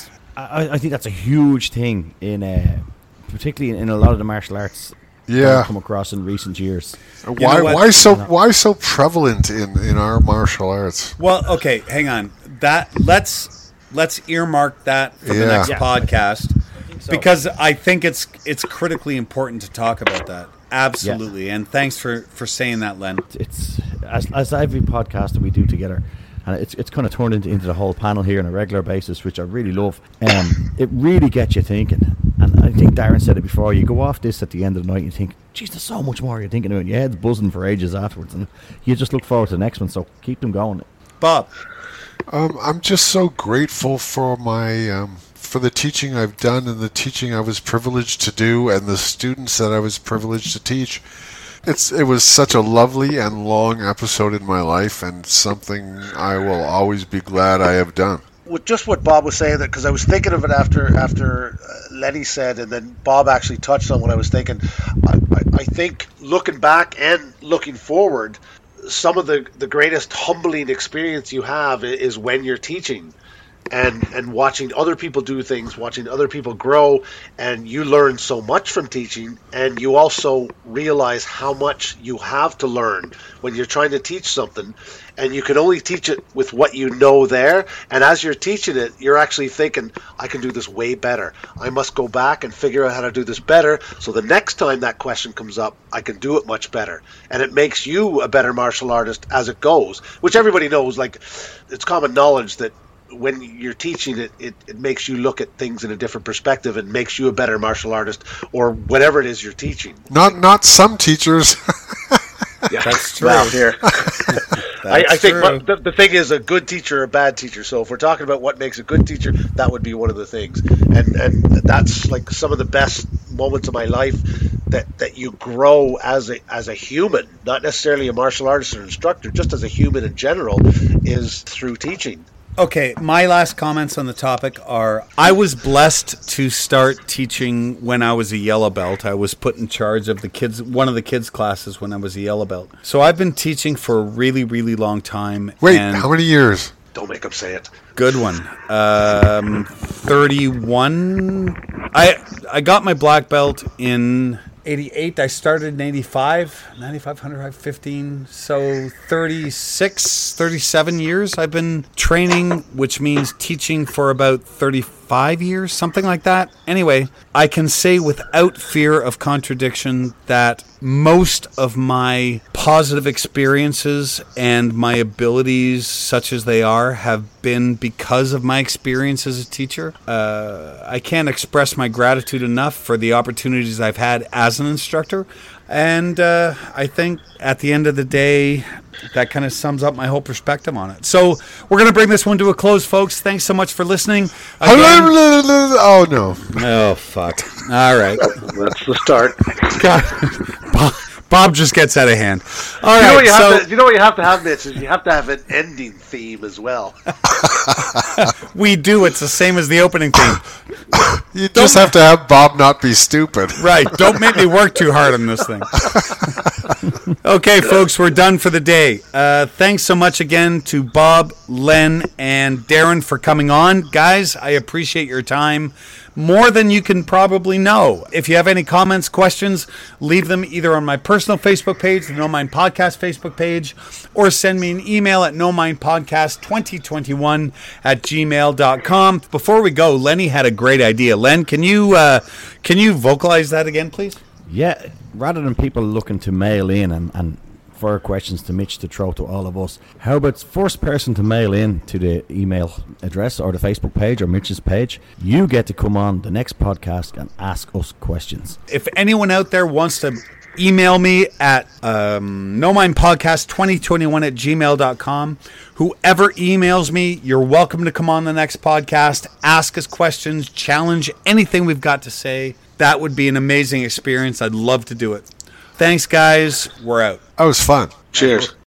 I think that's a huge thing in, particularly in a lot of the martial arts. I've come across in recent years. Why so prevalent in our martial arts? Well, okay, hang on. Let's earmark that for the next podcast, because I think it's critically important to talk about that. Absolutely, and thanks for saying that, Len. It's as every podcast that we do together, and it's kind of turned into the whole panel here on a regular basis, which I really love. It really gets you thinking. And I think Darren said it before, you go off this at the end of the night and you think, geez, there's so much more you're thinking about. Your head's buzzing for ages afterwards, and you just look forward to the next one, so keep them going. Bob. I'm just so grateful for my for the teaching I've done and the teaching I was privileged to do and the students that I was privileged to teach. It was such a lovely and long episode in my life, and something I will always be glad I have done. With just what Bob was saying, that because I was thinking of it after Lenny said, and then Bob actually touched on what I was thinking. I think looking back and looking forward, some of the greatest humbling experience you have is when you're teaching and watching other people do things, watching other people grow, and you learn so much from teaching, and you also realize how much you have to learn when you're trying to teach something, and you can only teach it with what you know there, and as you're teaching it, you're actually thinking, I can do this way better. I must go back and figure out how to do this better, so the next time that question comes up, I can do it much better. And it makes you a better martial artist as it goes, which everybody knows. Like, it's common knowledge that when you're teaching it makes you look at things in a different perspective and makes you a better martial artist or whatever it is you're teaching. Not some teachers. Yeah, that's true. Well, here. I think true. the thing is a good teacher or a bad teacher. So if we're talking about what makes a good teacher, that would be one of the things. And that's like some of the best moments of my life that you grow as a human, not necessarily a martial artist or instructor, just as a human in general, is through teaching. Okay, my last comments on the topic are, I was blessed to start teaching when I was a yellow belt. I was put in charge of one of the kids' classes when I was a yellow belt. So I've been teaching for a really, really long time. Wait, how many years? Don't make them say it. Good one. 31. I got my black belt in 88. I started in 85, 9500, 15. So 37 years I've been training, which means teaching for about 35 years, something like that. Anyway, I can say without fear of contradiction that most of my positive experiences and my abilities, such as they are, have been because of my experience as a teacher. I can't express my gratitude enough for the opportunities I've had as an instructor. And I think at the end of the day, that kind of sums up my whole perspective on it. So we're going to bring this one to a close, folks. Thanks so much for listening. Oh, no. Oh, fuck. All right. That's the start. God. Bob just gets out of hand. All You know right. what you have to have, Mitch, is you have to have an ending theme as well. We do. It's the same as the opening theme. You just have to have Bob not be stupid. Right. Don't make me work too hard on this thing. Okay, folks, we're done for the day. Thanks so much again to Bob, Len, and Darren for coming on. Guys, I appreciate your time more than you can probably know. If you have any comments, questions, leave them either on my personal Facebook page, the No Mind Podcast Facebook page, or send me an email at nomindpodcast2021@gmail.com. Before we go, Lenny had a great idea. Len, can you vocalize that again, please? Yeah, rather than people looking to mail in and further questions to Mitch to throw to all of us, how about first person to mail in to the email address or the Facebook page or Mitch's page, you get to come on the next podcast and ask us questions. If anyone out there wants to email me at nomindpodcast2021@gmail.com. Whoever emails me, you're welcome to come on the next podcast, ask us questions, challenge anything we've got to say. That would be an amazing experience. I'd love to do it. Thanks, guys. We're out. That was fun. Cheers.